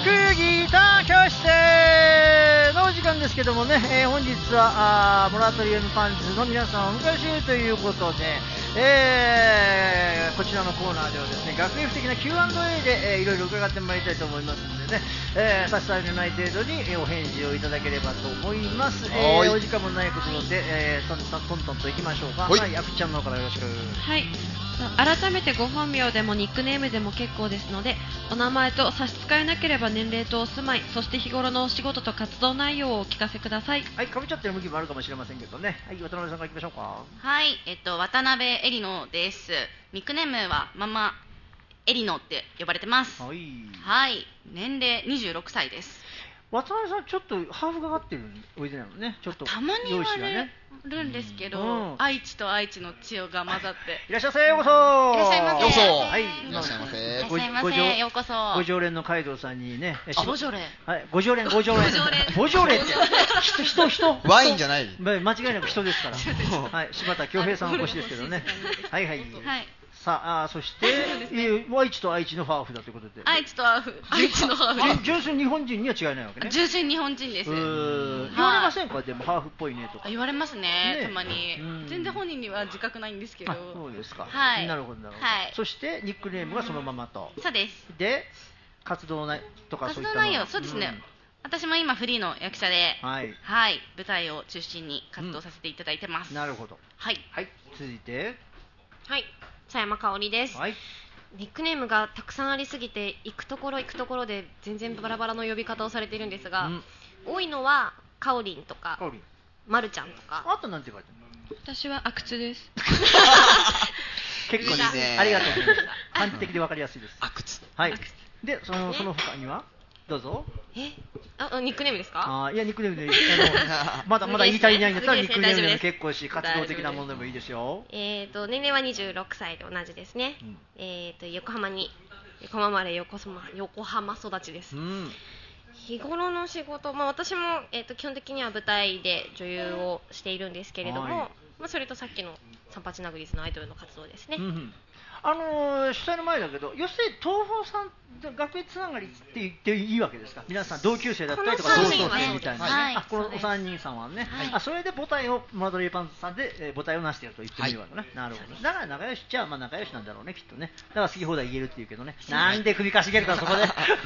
S2: 肉ギター教室のお時間ですけどもね、えー、本日はあモラトリアムパンツの皆さんをお迎えしているということで、えー、こちらのコーナーではですね、学園的な キューアンドエー で、えー、いろいろ伺ってまいりたいと思いますのでね、えー、差し支えのない程度に、えー、お返事をいただければと思います。えー、お時間もないことで、えー、トントントントンといきましょうか。はい、あくちゃんの方からよろしく。
S3: はい。改めてご本名でもニックネームでも結構ですので、お名前と差し支えなければ年齢とお住まい、そして日頃のお仕事と活動内容をお聞かせください。
S2: はい、かぶっちゃってる向きもあるかもしれませんけどね。はい、渡辺さんからいきましょうか。
S6: はい、えっと渡辺えりのです。ニックネームはママえりのって呼ばれてます。
S2: はい。
S6: はい、年齢にじゅうろくさいです。
S2: 渡辺さんちょっとハーフがかってるおいでなのね。ちょっと
S6: たまに言われるんですけど、うん、愛知と愛知の血が混ざって。
S2: いらっしゃいませ、ようこそ。
S6: いらっしゃいませ。
S5: ようこそ。
S6: は
S5: い、いらっしゃいませ。い
S6: らっしゃいませ。ようこそ。
S2: ご常連の海道さんにね。
S6: ご常連。
S2: はい、ご常連、ご常連。ご常連って。人、人、人。
S5: ワインじゃない。
S2: 間違いなく人ですから。はい、柴田恭平さんお越しですけどね。はいはい。はい。さあ、あそして愛知と愛知のハーフだということで、
S6: 愛知と愛知のハーフ、
S2: 純粋日本人には違いないわけね。
S6: 純粋日本人です。
S2: 言われませんか、でもハーフっぽいねとか。
S6: 言われますね、たまに。全然本人には自覚ないんですけど。
S2: そうですか。
S6: はい。
S2: なるほどなるほど。そしてニックネームがそのままと。
S6: そうです。
S2: で活動内とかそういったの。
S6: 活動内容、そうですね。私も今フリーの役者で、はい、はい、舞台を中心に活動させていただいてます。
S2: なるほど。
S6: はい。
S2: はい。続いて。
S8: はい。佐山香織です、はい、ニックネームがたくさんありすぎて行くところ行くところで全然バラバラの呼び方をされているんですが、うん、多いのはかおりんとかまるちゃんとか。
S2: あとなんて書いて
S3: ある？私は阿久津です。
S2: 結構ですね。ありがとうございます。端的で分かりやすいです。
S5: 阿久津。
S2: はい。でそのその他にはどうぞ。
S8: えあニックネームですか？
S2: あいやニックネームであのまだまだ言い足りないんだったらニックネームでも結構し、活動的なものでもいいですよ。
S8: えっと年齢はにじゅうろくさいで同じですね。うん、えっと横浜に横浜生まれ横浜横浜育ちです。うん、日頃の仕事、まあ私もえっと基本的には舞台で女優をしているんですけれども、はい、まあそれとさっきの三八ナグリズのアイドルの活動ですね。うん、
S2: あのー、主催の前だけど、要するに東宝さん学園つながりって言っていいわけですか？皆さん同級生だったりとか同窓生みたいな、はい、あこのお三人さんはね、はい、あそれで母体をモラトリパンツさんで、えー、母体を成していると言ってみるわけね、はい、なるほど。だから仲良しっちゃまあ仲良しなんだろうねきっとね。だから好き放題言えるっていうけどね、なんで首かしげるかそこで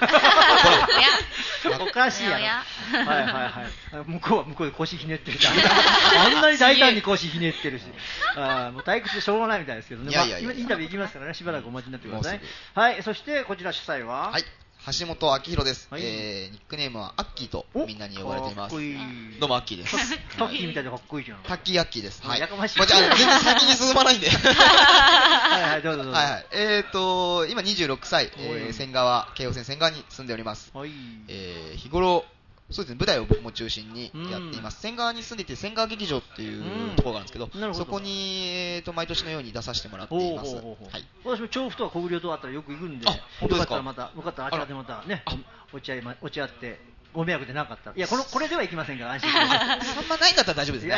S2: おかしいやろ。はいはいはい。向こうは向こうで腰ひねってるあんなに大胆に腰ひねってるし、あもう退屈でしょうがないみたいですけどね。いやいやいや、まあ、インタビュー行きますからね、しばらくお待ちになってください。はい、そしてこちら主催は、
S5: はい、橋本明弘です、はい、えー、ニックネームはアッキーとみんなに呼ばれています。かっこいい。どうもアッキーです。
S2: タッキーみたいでかっこいいじゃん。
S5: タッキーアッキーです。はい。
S2: やかましい。
S5: まあ、じゃあ全然先に進まないんで
S2: はいはい、どうぞどうぞ。
S5: はいはい。えーと今にじゅうろくさい、えー、仙川京王線仙川に住んでおります。はい。えー、日頃そうですね、舞台を僕も中心にやっています。仙川に住んでいて仙川劇場っていうところがあるんですけど、どそこに、えー、と毎年のように出させてもらっています。はい、
S2: 私も調布とか小栗とあったらよく行くんで、よかったらまたよかったらあちらでまたね落ち合い落ち合ってご迷惑でなかったら、いやこのこれでは行きませんから安心してください。
S5: そんなないんだったら大丈夫ですね。はい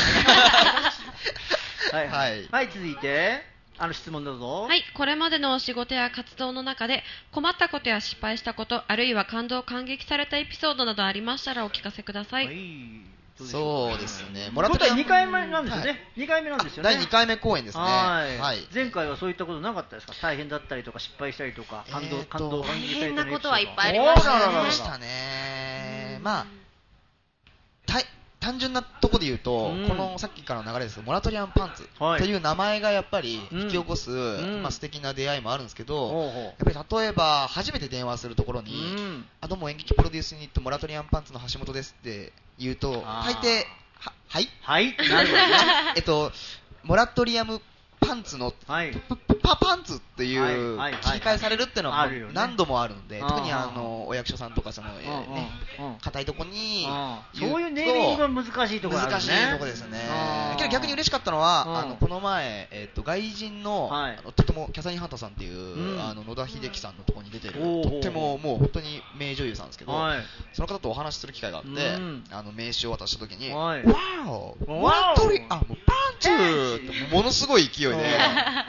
S2: はいはい、はい、続いて。あの質問どうぞ。
S3: はい、これまでのお仕事や活動の中で困ったことや失敗したこと、あるいは感動感激されたエピソードなどありましたらお聞かせください。はい、
S5: そうですね。
S2: もらったにかいめなんですよね。はい、にかいめなんですよね。
S5: だいにかいめ公演ですね。はい。
S2: はい、前回はそういったことなかったですか？大変だったりとか失敗したりとか、感動、えー、感動感激されたりとか。
S8: 大変なことはいっぱいありましたね。
S5: ありましたね。まあ。単純なところで言うと、うん、このさっきからの流れですけどモラトリアムパンツという名前がやっぱり引き起こす、うんまあ、素敵な出会いもあるんですけど、うん、やっぱり例えば初めて電話するところに、うん、あどうも演劇プロデュースユニットモラトリアムパンツの橋本ですって言うと大抵ははい
S2: はいなるほど、ね、
S5: えっとモラトリアムパンツの、はい、パ, パンツっていう聞き返されるっていうのは何度もあるので、特にあのお役所さんとかそのね硬いとこに
S2: そういうネーミングが難しいところあるね。
S5: 難しいところですね。けど逆に嬉しかったのはあのこの前えっと外人のとてもキャサリン・ハンタさんっていうあの野田秀樹さんのところに出てるとってももう本当に名女優さんですけど、その方とお話しする機会があってあの名刺を渡した時にわーおモラトリあもうパンツものすごい勢いで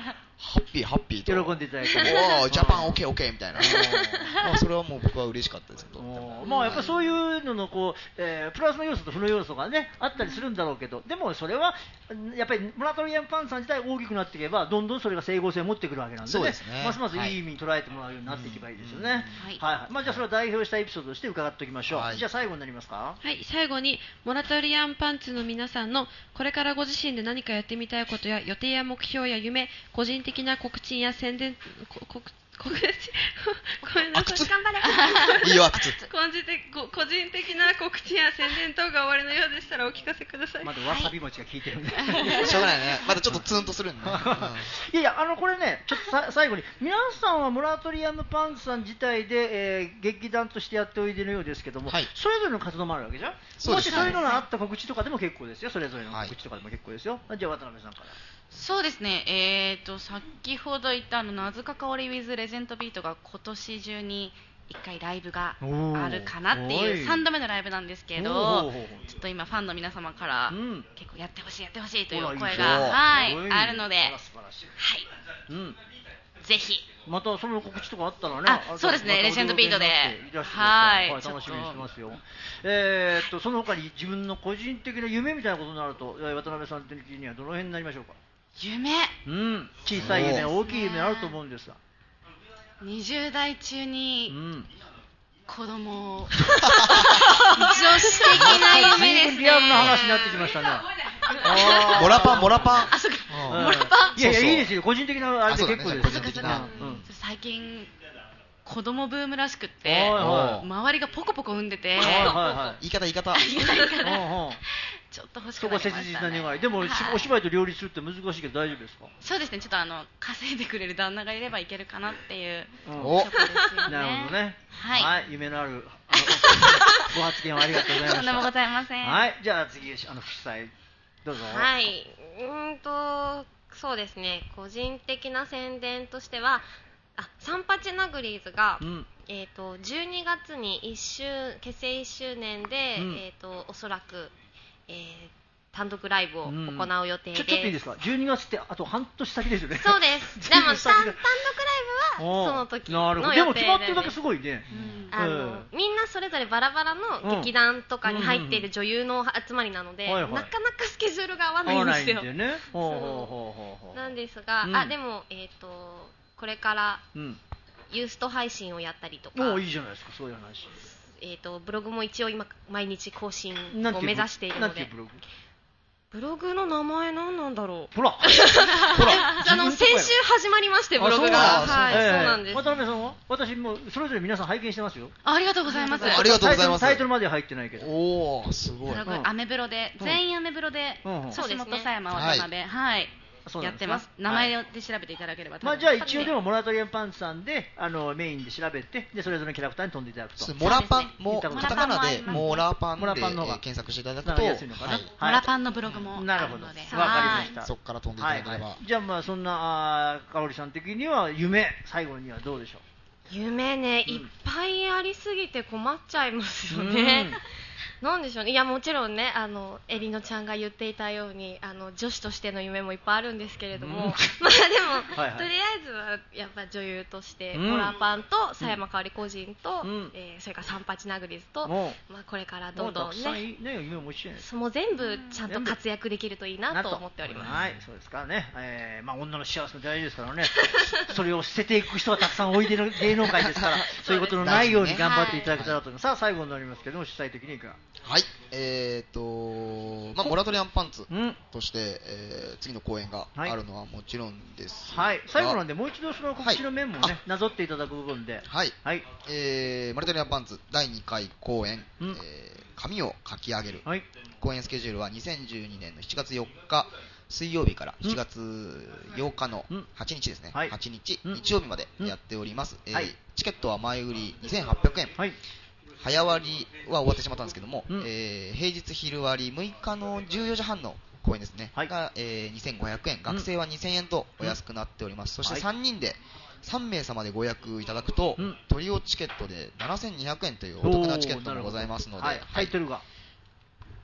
S5: ハッピーハッピーと
S2: 喜んでいただいて、
S5: おージャパンオッケーオッケーみたいなまあそれはもう僕は嬉しかったです。
S2: まあやっぱりそういうののこう、えー、プラスの要素と負の要素がねあったりするんだろうけど、でもそれはやっぱりモラトリアムパンツさん自体大きくなっていけばどんどんそれが整合性を持ってくるわけなんで、ね、
S5: そうですね、
S2: ますますいい意味に捉えてもらうようになっていけばいいですよね。はいはい。まあじゃあそれを代表したエピソードとして伺っておきましょう。はい、じゃあ最後になりますか。
S3: はい、最後にモラトリアムパンツの皆さんのこれからご自身で何かやってみたいことや予定や目標や夢、個人的な告知や宣伝、こ告告知ごめんなさい、頑張れ。
S5: いいよ、個人
S3: 的な告知や宣伝等が終わりのようでしたらお聞かせください。
S2: まだわさび餅が効いてるんで、
S5: はい、しょうがないね。まだちょっとツーンとするんで、ね、
S2: いやいや、あのこれね、ちょっとさ最後に皆さんはモラトリアムパンツさん自体で、えー、劇団としてやっておいでのようですけども、はい、それぞれの活動もあるわけじゃん。もしそういうのがあった告知とかでも結構ですよ。それぞれの告知とかでも結構ですよ。はい、じゃあ渡辺さんから。
S6: そうですね、えーと先ほど言ったあの名塚かおり with レジェンドビートが今年中にいっかいライブがあるかなっていうさんどめのライブなんですけど、ちょっと今ファンの皆様から、うん、結構やってほしいやってほしいという声が、はい、あるので、はい、うん、ぜひ
S2: またその告知とかあったらね、
S6: あそうですね、レジェンドビートで、
S2: はい、はい、楽しみにしてますよ。えー、っとその他に自分の個人的な夢みたいなことになると渡辺さん的にはどの辺になりましょうか。
S6: 夢、
S2: うん、小さい夢、大きい夢あると思うんですが、
S6: にじゅう代中に子供を、女子的な夢ですね。
S2: リアルな話になってきましたね。
S5: モラパンモラパン、
S6: あ、そうか、モラパン、
S2: いやいや、いいですよ、個人的なあれで結構です。
S6: そうかそうか、最近子供ブームらしくって、周りがポコポコ産んでて、
S5: 言い方言い方
S6: ちょっと欲しくなりましたね。
S2: そこ切実な願い。でも、はい、お芝居と両立するって難しいけど大丈夫ですか。
S6: そうですね、ちょっとあの稼いでくれる旦那がいればいけるかなっていう、
S2: うん、おですよね。なるほどね。はい、はい、夢のあるあのご発言をありがとうございました。
S6: とんでもございません。
S2: はい、じゃあ次あの副菜どうぞ。
S8: はい、うんとそうですね、個人的な宣伝としては、あ、サンパチナグリーズが、うん、えー、とじゅうにがつにいっしゅう結成いっしゅうねんで、うん、えー、とおそらく、えー、単独ライブを行う予定で、うん、
S2: ちょ、ちょっといいですか。じゅうにがつってあと半年先ですよね。
S8: そうです。でも単独ライブはその時の予定で、
S2: でも決まってるだけすごいね、
S8: うん、あの、うん、みんなそれぞれバラバラの劇団とかに入っている女優の集まりなので、うんうんうん、なかなかスケジュールが合わないんですよ。
S2: ね、
S8: なんですが、うん、あでも、えー、とこれからユースト配信をやったりとか、
S2: もういいじゃないですか、そういう話。
S8: えー、とブログも一応今毎日更新を目指しているので。
S2: ブログ
S8: ブログの名前何なんだろう。
S2: ほらほ
S8: らあの先週始まりましてブログが、はい、そうなんです。
S2: 渡辺さんは。私もそれぞれ皆さん拝見してますよ。
S6: ありがとうございます。
S5: ありがとうございます。
S2: タイトルまでは入ってないけど。
S5: おお、すごい。
S6: アメブロで、全員アメブロで、橋本佐山渡辺、はい、やってます。名前で調べていただければ。
S2: まあじゃあ一応でもモラトリアムパンツさんであのメインで調べて、でそれぞれのキャラクターに飛んでいただくと。
S5: モラパンもカタカナでモラパンで検索していただくと安いのかな。
S6: モラパンのブログも
S2: なるほど。わかりました。
S5: そこから飛んでいただければ。
S2: じゃあまあそんなかおりさん的には夢、最後にはどうでしょう。
S8: 夢ね、いっぱいありすぎて困っちゃいますよね。なんでしょうね。いやもちろんね、あのエリノちゃんが言っていたようにあの女子としての夢もいっぱいあるんですけれども、うん、まあでもはい、はい、とりあえずはやっぱ女優として、うん、モラパンと狭山かおり個人と、うん、えー、それからサンパチナグリズと、うん、まあ、これからどんどんね、
S2: ね夢も一緒
S8: その全部ちゃんと活躍できるといいなと思っております。
S2: はい、そうですからね、えーまあ、女の幸せも大事ですからねそれを捨てていく人がたくさんおいでる芸能界ですからそういうことのないように頑張っていただけたらと思います。はい、さあ最後になりますけども、主催的にいかが。
S5: はい、えーとまあ、モラトリアムパンツとして、えー、次の公演があるのはもちろんですが、
S2: はい、最後なんでもう一度その告知の面もね、はい、なぞっていただく部分で、
S5: はい、はい、えー、モラトリアムパンツだいにかい公演、うん、えー、髪を書き上げる、はい、公演スケジュールはにせんじゅうにねんのしちがつよっか水曜日からしちがつようかのはちにちですね、うん、はちにち、うん、日曜日までやっております。うん、えーはい、チケットは前売りにせんはっぴゃくえん、はい、早割は終わってしまったんですけども、うん、えー、平日昼割むいかのじゅうよじはんの公演ですね、はい、が、えー、にせんごひゃくえん、学生はにせんえんとお安くなっております。うん、そしてさんにんでさんめいさまでご予約いただくと、うん、トリオチケットでななせんにひゃくえんというお得なチケットもございますので、はい、
S2: タイトルが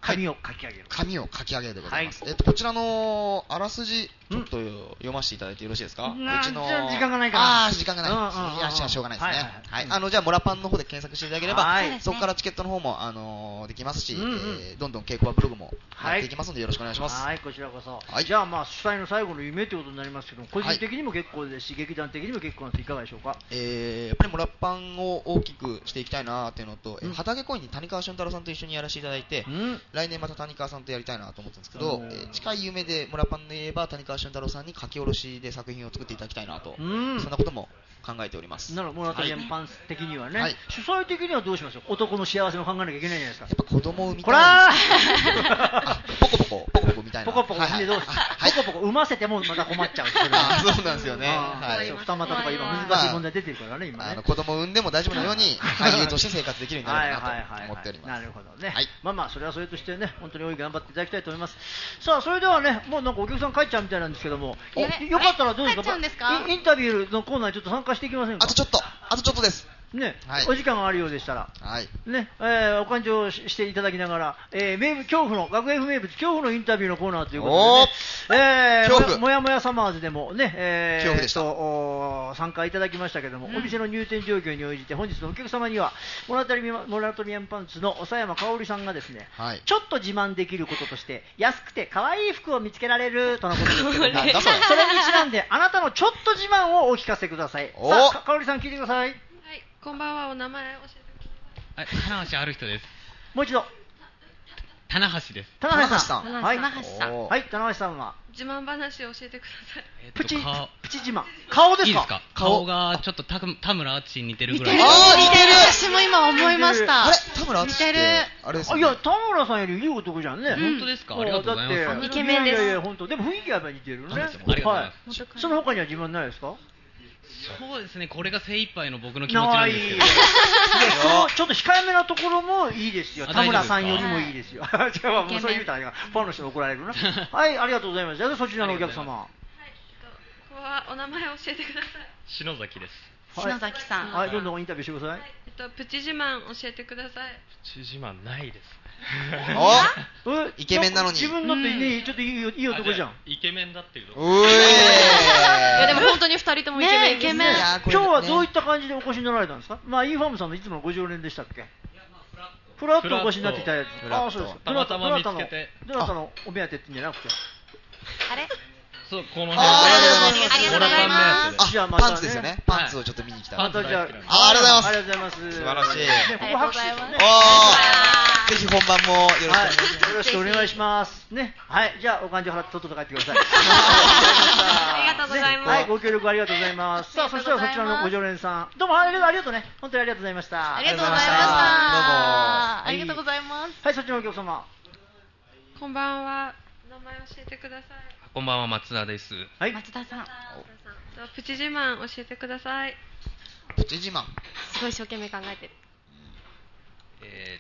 S2: 紙を書き上げる。
S5: 紙を書き上げるでございます。はい、えっと、こちらのあらすじ、ちょっと読ませていただいてよろしいですか？うちの
S2: 時間がないから。
S5: あー、時間がない。いや、じゃあしょうがないですね。はい。あの、じゃあ、モラパンの方で検索していただければ、そこからチケットの方も、あの、できますし、どんどん稽古場ブログもやっていきますので、よろしくお願いします。
S2: はい、こちらこそ。じゃあ、まあ、主催の最後の夢ということになりますけど、個人的にも結構ですし、劇団的にも結構なんですいかがでしょうか？
S5: えー、やっぱりモラパンを大きくしていきたいなっていうのと、畑コインに谷川俊太郎さんと一緒にやらせていただいて、来年また谷川さんとやりたいなと思ってるんですけど、えー、近い夢でモラパンで言えば谷川俊太郎さんに書き下ろしで作品を作っていただきたいなと、そんなことも考えております。
S2: なるほど、モラトリアンパン的にはね、はい、主催的にはどうしましょう？男の幸せも考えなきゃいけないじゃないですか。
S5: やっぱ子供を産みたい。
S2: こら
S5: ーポコポコポコポコみたいな。
S2: ポコポコ見てどうですか？ポコポコ産ませてもまた困っちゃう。
S5: あ、そうなんですよね。
S2: はい。二股とか今難しい問題出てるからね、今ね。
S5: あの子供を産んでも大丈夫なように俳優として生活できるようになるかなと思っております。
S2: なるほどね。まあまあそれはそれとしてね、本当に大い頑張っていただきたいと思います。さあそれではね、もうなんかお客さん帰っちゃうみたいなんですけども、よかったらどうですか？インタビューのコーナーにちょっと参加していきませんか？
S5: あとちょっと、あとちょっとです。
S2: ね、はい、お時間があるようでしたら、
S5: はい
S2: ねえー、お勘定をしていただきながら、えー、名物恐怖の学 F 名物恐怖のインタビューのコーナーということで、ね、えー、もやもやサマーズでもね、えー、
S5: 恐怖でした
S2: と参加いただきましたけども、うん、お店の入店状況に応じて本日のお客様にはモラトリモラトリアンパンツの佐山香織さんがですね、はい、ちょっと自慢できることとして安くて可愛い服を見つけられるとのことですけどもそれにちなんであなたのちょっと自慢をお聞かせください。さあ、香織さん聞いてください。
S3: こんばんは、お名前教えてください。
S9: はい、棚橋ある人です。
S2: もう一度。
S9: 棚橋です。
S2: 棚橋さん。
S6: はい、棚橋さん。
S2: はい、棚橋さんは。
S3: 自慢話を教えてください。
S9: えっと、
S2: プチ、プチ自慢。顔ですか？
S9: いいですか？顔がちょっとた田村淳に似てるぐらい。
S6: 似てる。似てる。私も今思いました。
S5: あれ、田村淳って。
S6: 似てる。
S5: あれですね。
S2: いや、田村さんよりいい男じゃんね。
S9: 本当ですか？ありがとうございます。
S6: イケメンです。
S2: いやいや、本当。でも雰囲気はやっぱり似てるね。
S9: ありがとうございます。
S2: その他には自慢ないですか？
S9: そうですね、これが精一杯の僕の気持ちなんですけど
S2: ちょっと控えめなところもいいですよ。田村さんよりもいいですよ。じゃあもうそう言うたらファンの人に怒られるな。はい、ありがとうございます。じゃあそちらのお客様。はい、
S3: ここはお名前を教えてください。
S9: 篠崎です。
S6: 篠崎さん。
S2: はい、どんどんインタビューしてください。
S3: えっとプチ自慢教えてください。
S9: プチ自慢ないです。
S5: おイケメンなのに
S2: 自分だってね、ちょっといい男じゃん。
S9: イケメンだっていうと。
S5: うえ
S3: いやでも本当に二人ともイケメンですね。
S2: 今日はどういった感じでお越しになられたんですか？まあインファームさんのいつものご常連でしたっけ？フラッとお越しになっていただいて。ああ、そうです。
S9: たまたま見つけて。
S2: どなたのお目当てってんじゃなくて。
S6: あれ？
S9: そう、この辺。
S6: ありがとうございます。
S2: じゃあ
S5: パンツですよね。パンツをちょっと見に来た。
S9: パンツじゃあ、
S5: ありがとうございます。
S2: ありがとうございます。
S5: 素晴らしい。
S6: ここ拍手ですね。
S5: ぜひ本番も
S2: よろしくお願いします。ね、はい、じゃあお勘定払ってとっとと帰ってください。
S3: ありがとうございます。
S2: はい、ご協力ありがとうございます。さあ、そしたらそちらのご常連さん、どうもありがとうね。本当にありがとうございました。
S6: ありがとうございました。どうもありがとうございます。
S2: はい、そちらのお客様。
S3: こんばんは。名前教えてください。
S9: こんばんは、松田です。
S2: はい、
S6: 松田さん。
S3: プチ自慢教えてください。
S5: プチ自慢。
S3: すごい一生懸命考えてる。
S9: え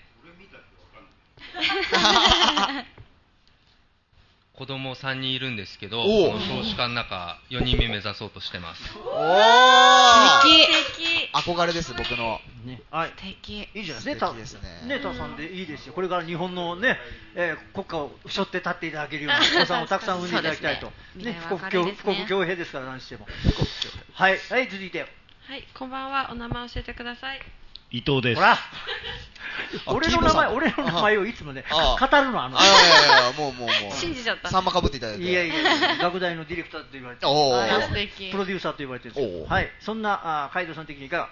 S9: ー、子供さんにんいるんですけど、この少子化の中よにんめ目指そうとしてます。
S5: おー、
S6: 素敵。
S5: 憧れです、僕の。
S2: ね、はい、
S6: 素敵。
S2: いいじゃないですか。
S5: 素敵ですね。
S2: ね、タさんでいいですよ。これから日本のね、えー、国家を背負って立っていただけるようなお子さんをたくさん産んでいただきたいと。ね、富国強富国強兵ですから何しても。はい、はい、続いて。
S3: はい、こんばんは。お名前教えてください。
S10: 伊藤です。
S2: ほら、俺の名前、俺の名前をいつもね、語るのあの。
S5: あいやいやもうもうもう。
S3: 信じちゃった。
S5: さんまかぶっていただいて。
S2: いやいや、学大のディレクターと言われてる。
S5: お
S6: ー、素敵。
S2: プロデューサーと言われてるんです。はい、そんな海斗さん的にいかが？はい。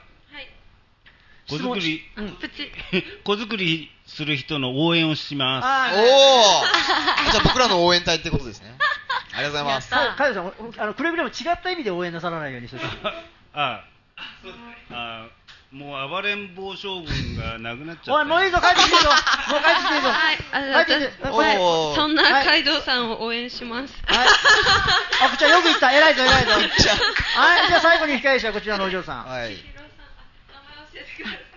S10: 子作り、
S3: うん、プチ。
S10: 子作りする人の応援をします。
S5: おお。じゃあ僕らの応援隊ってことですね。ありがとうございます。
S2: 海斗さん、あのくれぐれも違った意味で応援なさらないようにしてください。
S10: ああ。もう暴れん坊将軍がなくなっちゃった。おい、
S2: もういいぞ、帰ってきていいぞ。もう帰ってきていいぞ。はい、帰ってきて。
S3: おそんな海道さんを応援します。
S2: はい。あ、こちらよく言った。偉いぞ、偉いぞ。はい、じゃあ最後に控え者はこちらのお嬢さん。
S5: はい。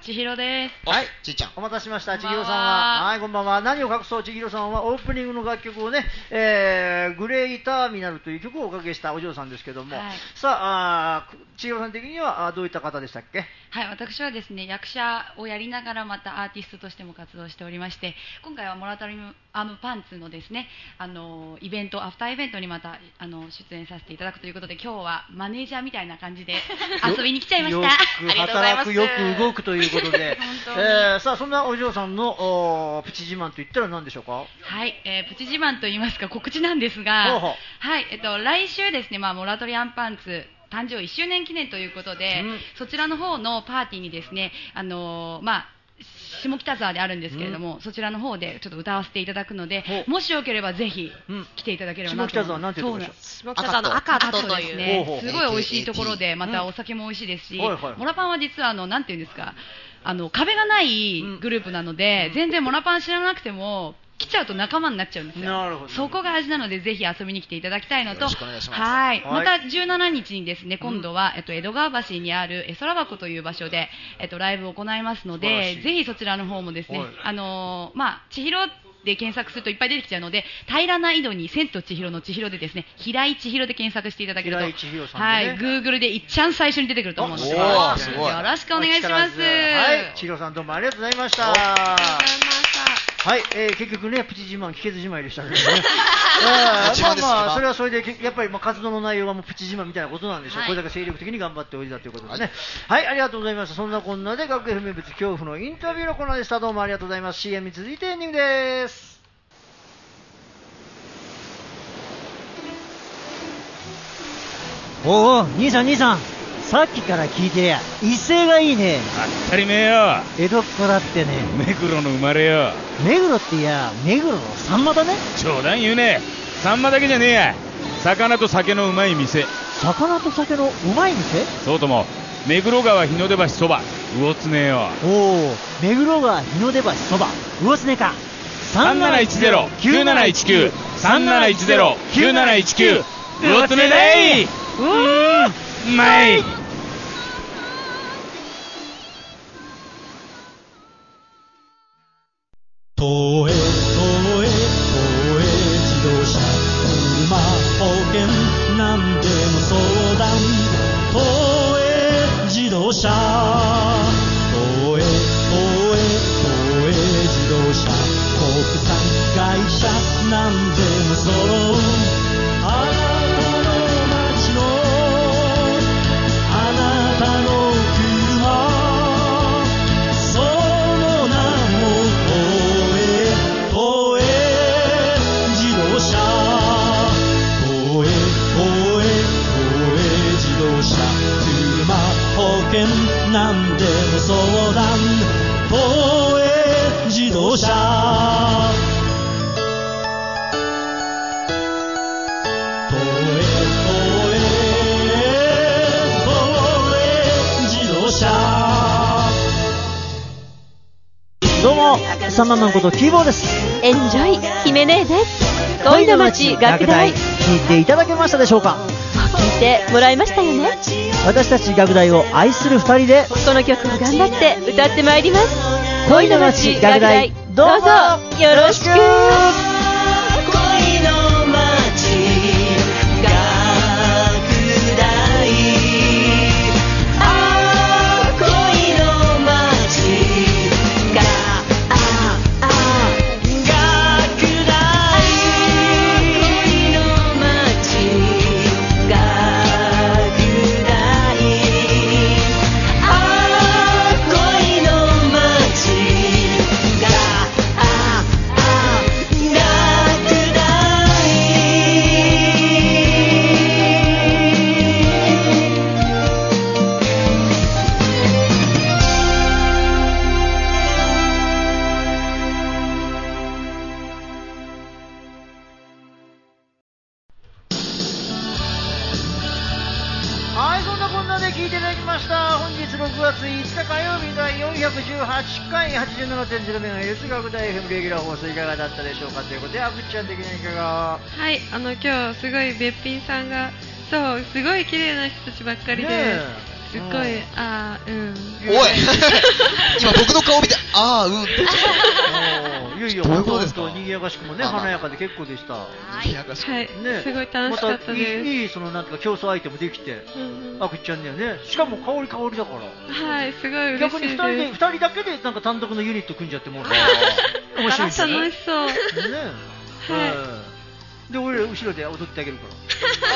S11: 千尋です。
S2: はい、
S5: ちいちゃん。
S2: お待たせしました。千尋さんは、はい、こんばんは。何を隠そう、千尋さんはオープニングの楽曲をね、えー、グレイターミナルという曲をおかけしたお嬢さんですけども、はい、さあ、あ千尋さん的にはどういった方でしたっけ？
S11: はい、私はですね、役者をやりながらまたアーティストとしても活動しておりまして、今回はモラトリアムパンツのですね、あのイベント、アフターイベントにまたあの出演させていただくということで、今日はマネージャーみたいな感じで遊びに来ちゃいました。
S2: よく働く、よく動くということで、えー、さあそんなお嬢さんのプチ自慢といったら何でしょうか？
S11: はい、えー、プチ自慢といいますか告知なんですが、ほうほう、はい、えっと来週ですね、まあモラトリアムパンツ誕生いっしゅうねん記念ということで、うん、そちらの方のパーティーにですね、あのー、まあ下北沢であるんですけれども、うん、そちらの方でちょっと歌わせていただくので、もしよければぜひ来ていただければなと。
S2: 下北沢なんていうところで
S8: しょう？下北沢の赤とという
S11: ね、すごい美味しいところで、またお酒も美味しいですし、うん、モラパンは実はあのなんていうんですか、あの壁がないグループなので、うん、全然モラパン知らなくても来ちゃうと仲間になっちゃうんですよ。
S2: なるほど。
S11: そこが味なのでぜひ遊びに来ていただきたいのと、
S5: はい、
S11: またじゅうしちにちにですね、今度は、うん、えっと、江戸川橋にあるえ空箱という場所で、えっと、ライブを行いますので、ぜひそちらの方もですね、あのー、まあ千尋で検索するといっぱい出てきちゃうので、平らな井戸に千と千尋の千尋でですね、平井千尋で検索していただけると、
S2: 平井千尋さんで、ね、
S11: はい、Google で一番最初に出てくると思うので、よろしくお願いします。
S2: はい、千尋さんどうもありがとうございました。ありがとうございました。はい、えー、結局ね、プチ自慢聞けずじまいでしたけどね。えー、まあまあ、それはそれで、やっぱりまあ活動の内容はもうプチ自慢みたいなことなんでしょう。はい、これだけ精力的に頑張っておいたということですね。はい、はい、ありがとうございました。そんなこんなで、学園名物恐怖のインタビューのコーナーでした。どうもありがとうございます。シーエム に続いてエンディングです。
S12: おお、兄さん兄さん、さっきから聞いてりゃ威勢がいいね。
S13: 当たり前よ。
S12: 江戸っ子だってね。
S13: 目黒の生まれよ。
S12: 目黒っていや目黒のサンマだね。
S13: 冗談言うね。サンマだけじゃねえや、魚と酒のうまい店。
S12: 魚と酒のうまい店？
S13: そうとも目黒川日の出橋そば魚つねよ。
S12: おお、目黒川日の出橋そば魚つねか。
S13: さんなないちゼロ きゅうなないちきゅう さんなないちゼロ きゅうなないちきゅう魚つねだい。うーん、うまい。
S14: 東映東映東映自動車車保険何でも相談東映自動車東映東映東映自動車国産会社何でも揃うあなたの街のあなたの車その名も東映東映自動車東映東映東映自動車車保険何でも相談東映自動車
S12: どうも、サンママンことキーボーです。
S15: エンジョイ姫姉です。恋の街楽大、
S12: 聞いていただけましたでしょうか？
S15: 聞いてもらいましたよね。
S12: 私たち楽大を愛する二人で
S15: この曲を頑張って歌ってまいります。
S12: 恋の街楽大、どうぞよろしく。
S2: はちじゅうななてんゼロメガヘルツ 学大 エフエム レギュラー放送いかがだったでしょうかということで、あぶっちゃん的にいかが？
S3: はい、あの今日すごいべっぴんさんがそうすごい綺麗な人たちばっかりで、 すごい、あー、うん。
S5: おい今僕の顔見て、あー、うんって言っちゃった。
S2: いやいや、
S5: どういうことですか？
S2: 賑やかしくもね、華やかで結構でした。
S5: 賑やかしく。
S3: はい、すごい楽しかったです。
S2: またいい、いいそのなんていうか競争相手もできて、あくちゃんだよね。しかも香り香りだから。
S3: はい、すごい嬉しいです。
S2: 逆に二人で、二人だけでなんか単独のユニット組んじゃってもう。面白いですね。
S3: 楽しそう。ね。
S2: はい。で、俺ら後ろで踊ってあげるから。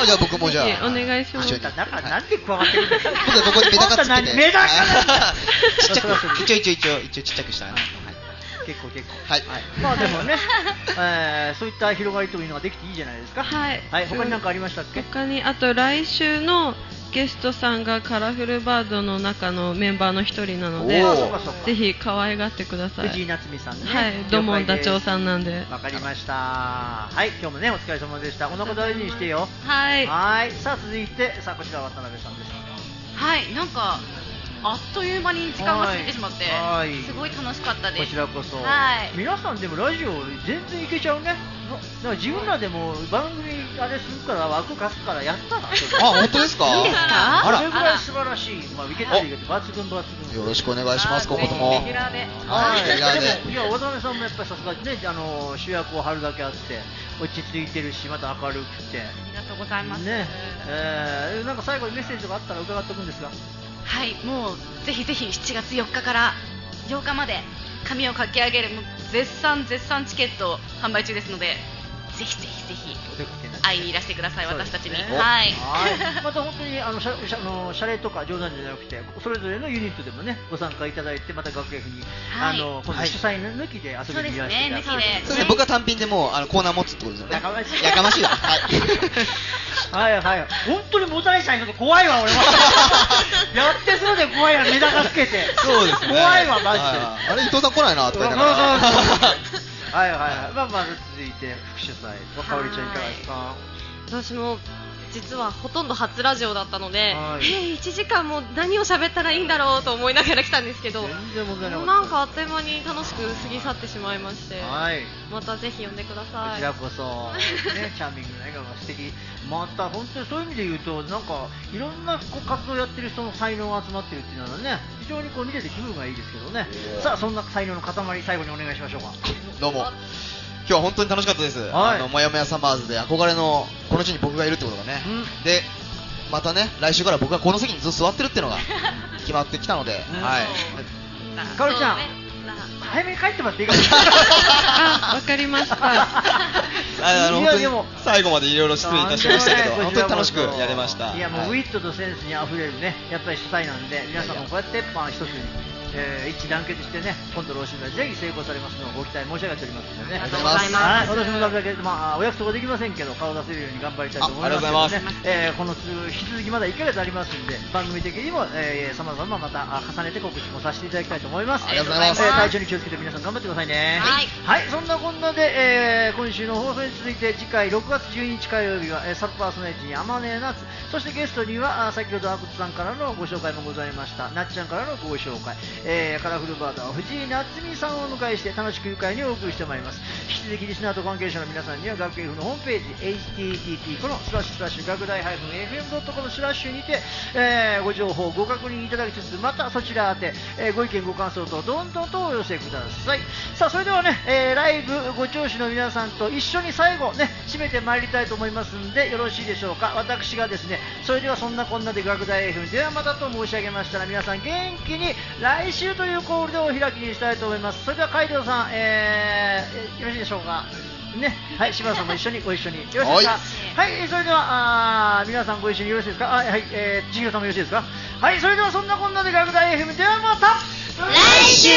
S5: あ、じゃあ僕もじゃあ。
S3: お願いします。
S2: だからなんで加わってるんですか。
S5: 僕はここにメダカつけて。
S2: メダカ
S5: ちっちゃく、一応一応一応一応ちっちゃくしたいな。
S2: 結構結構。
S5: はい。
S2: まあでもね、えー、そういった広がりというのができていいじゃないですか。
S3: はい。
S2: はい。他に何かありましたっけ？
S3: 他に、あと来週のゲストさんがカラフルバードの中のメンバーの一人なので、ぜひ可愛がってください。
S2: 藤井夏美さんね。
S3: はい。土門ダチョウさんなんで。
S2: わかりました。はい。今日もね、お疲れ様でした。お腹大事にしてよ。
S3: はい。
S2: はい。さあ続いて、さあこちら渡辺さんです。
S6: はい。なんかあっという間に時間が過ぎてしまって、はい、すごい楽しかったです。
S2: こちらこそ。
S6: はい。
S2: 皆さんでもラジオ全然いけちゃうね。だから自分らでも番組あれするから枠貸すからやったら。
S5: あ、本当ですか？
S2: いいですか？あら。それぐらい素晴らしい。まあいけたらいけて抜群抜群。
S5: よろしくお願いします。今後とも。
S6: レギュラーで。
S2: はい。レギュラーで。いや渡辺さんもやっぱりさすがにね、あの主役を張るだけあって落ち着いてるし、また明るくて。
S6: ありがとうございます。
S2: ね。えー、なんか最後にメッセージとかあったら伺っておくんですが。
S6: はい、もうぜひぜひしちがつよっかからようかまで髪をかき上げるもう絶賛絶賛チケット販売中ですので、ぜひぜひぜひ会いにいらしてください、私たちに。はい。
S2: また本当にあのシャシャのシャレとか冗談じゃなくて、それぞれのユニットでもねご参加いただいて、また学芸に、はい、あの今度主催抜きで遊びにいらしてください。
S6: そうですね、抜きで。
S5: そうですね、僕は単品でもうあのコーナー持つってことですよね。
S2: やかましい。
S5: やかましいわ。はい。
S2: はいはい。本当にモザイさんいるの怖いわ俺は。やってそうで怖いわ、メダカつけて。
S5: そうですね。
S2: 怖いわマジで。
S5: あれ伊藤さん来ないなとか言いながら。
S2: はいはいはい。まあまず続いて副主催、かおりちゃんいかがですか？
S8: 私も実はほとんど初ラジオだったので、えー、いちじかんも何を喋ったらいいんだろうと思いながら来たんですけど、
S2: 全然問題なかった。
S8: なんかあっという間に楽しく過ぎ去ってしまいまして、
S2: はい、
S8: またぜひ呼んでください。
S2: こちらこそ、ね、チャーミングな笑顔が素敵。また本当にそういう意味で言うと、なんかいろんなこう活動をやってる人の才能が集まってるっていうのはね、非常にこう見てて気分がいいですけどね。さあそんな才能の塊、最後にお願いしましょうか。
S5: どうも。今日は本当に楽しかったです。はい、あのもやもやサマーズで憧れのこの地に僕がいるってことがね、うん、でまたね来週から僕がこの席にずっと座ってるっていうのが決まってきたので、うん、はい。
S2: かおりちゃん、早めに帰ってもらっていいかな。
S3: あ、わかりました。あ
S5: の本当に最後までいろいろ失礼いたしましたけど、本当に楽しくやれました。
S2: いやもう、はい、ウィットとセンスにあふれるね、やっぱり主催なんで、皆さんもこうやってパン一つに。えー、一致団結してね、今度の老春がぜひ成功されますのをご期待申し上げておりますのでね。
S6: ありがとうございます。
S2: はい、私もだけ、まあ、お約束はできませんけど、顔を出せるように頑張りたいと思いますけどね。えー、この引き続きまだいっかげつありますんで、番組的にも、えー、様々また重ねて告知もさせていただきたいと思います。
S5: ありがとうございます。
S2: えー、体調に気をつけて皆さん頑張ってくださいね。
S6: はい。
S2: はい、そんなこんなで、えー、今週の放送に続いて、次回ろくがつじゅうににち火曜日は、えー、サブパーソナリティに天音夏、そしてゲストには、先ほど阿久津さんからのご紹介もございました、なっちゃんからのご紹介、えー、カラフルバード藤井夏美さんをお迎えして楽しく愉快にお送りしてまいります。引き続きリスナーと関係者の皆さんには学芸府のホームページ エイチティーティーティー このスラッシュスラッシュ学大 エフエムドットコム スラッシュにて、えー、ご情報ご確認いただきつつ、またそちら宛て、えー、ご意見ご感想とどんどんとお寄せください。さあそれではね、えー、ライブご聴取の皆さんと一緒に最後ね締めてまいりたいと思いますんで、よろしいでしょうか。私がですね、それではそんなこんなで学大 エフエム ではまたと申し上げましたら、皆さん元気に来週というコールでお開きにしたいと思います。それでは海藤さん、えー、よろしいでしょうかね。はい、柴田さんも一緒にご一緒によろしいですか。はい、はい、それではあ皆さんご一緒によろしいですか。あ、はい、えー、千尋さんもよろしいですか。はい、それではそんなこんなで学大 エフエム ではまた
S6: 来週。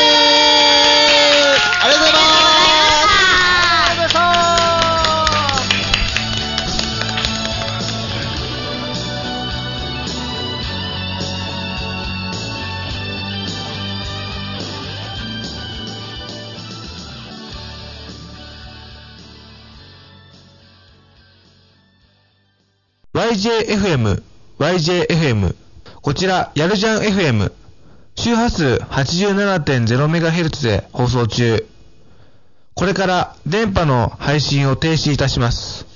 S5: ありがとうございます。
S2: ありがとうございました。
S1: ワイジェーエフエム、ワイジェーエフエム。こちら、やるじゃん エフエム。周波数 はちじゅうななてんゼロメガヘルツ で放送中。これから電波の配信を停止いたします。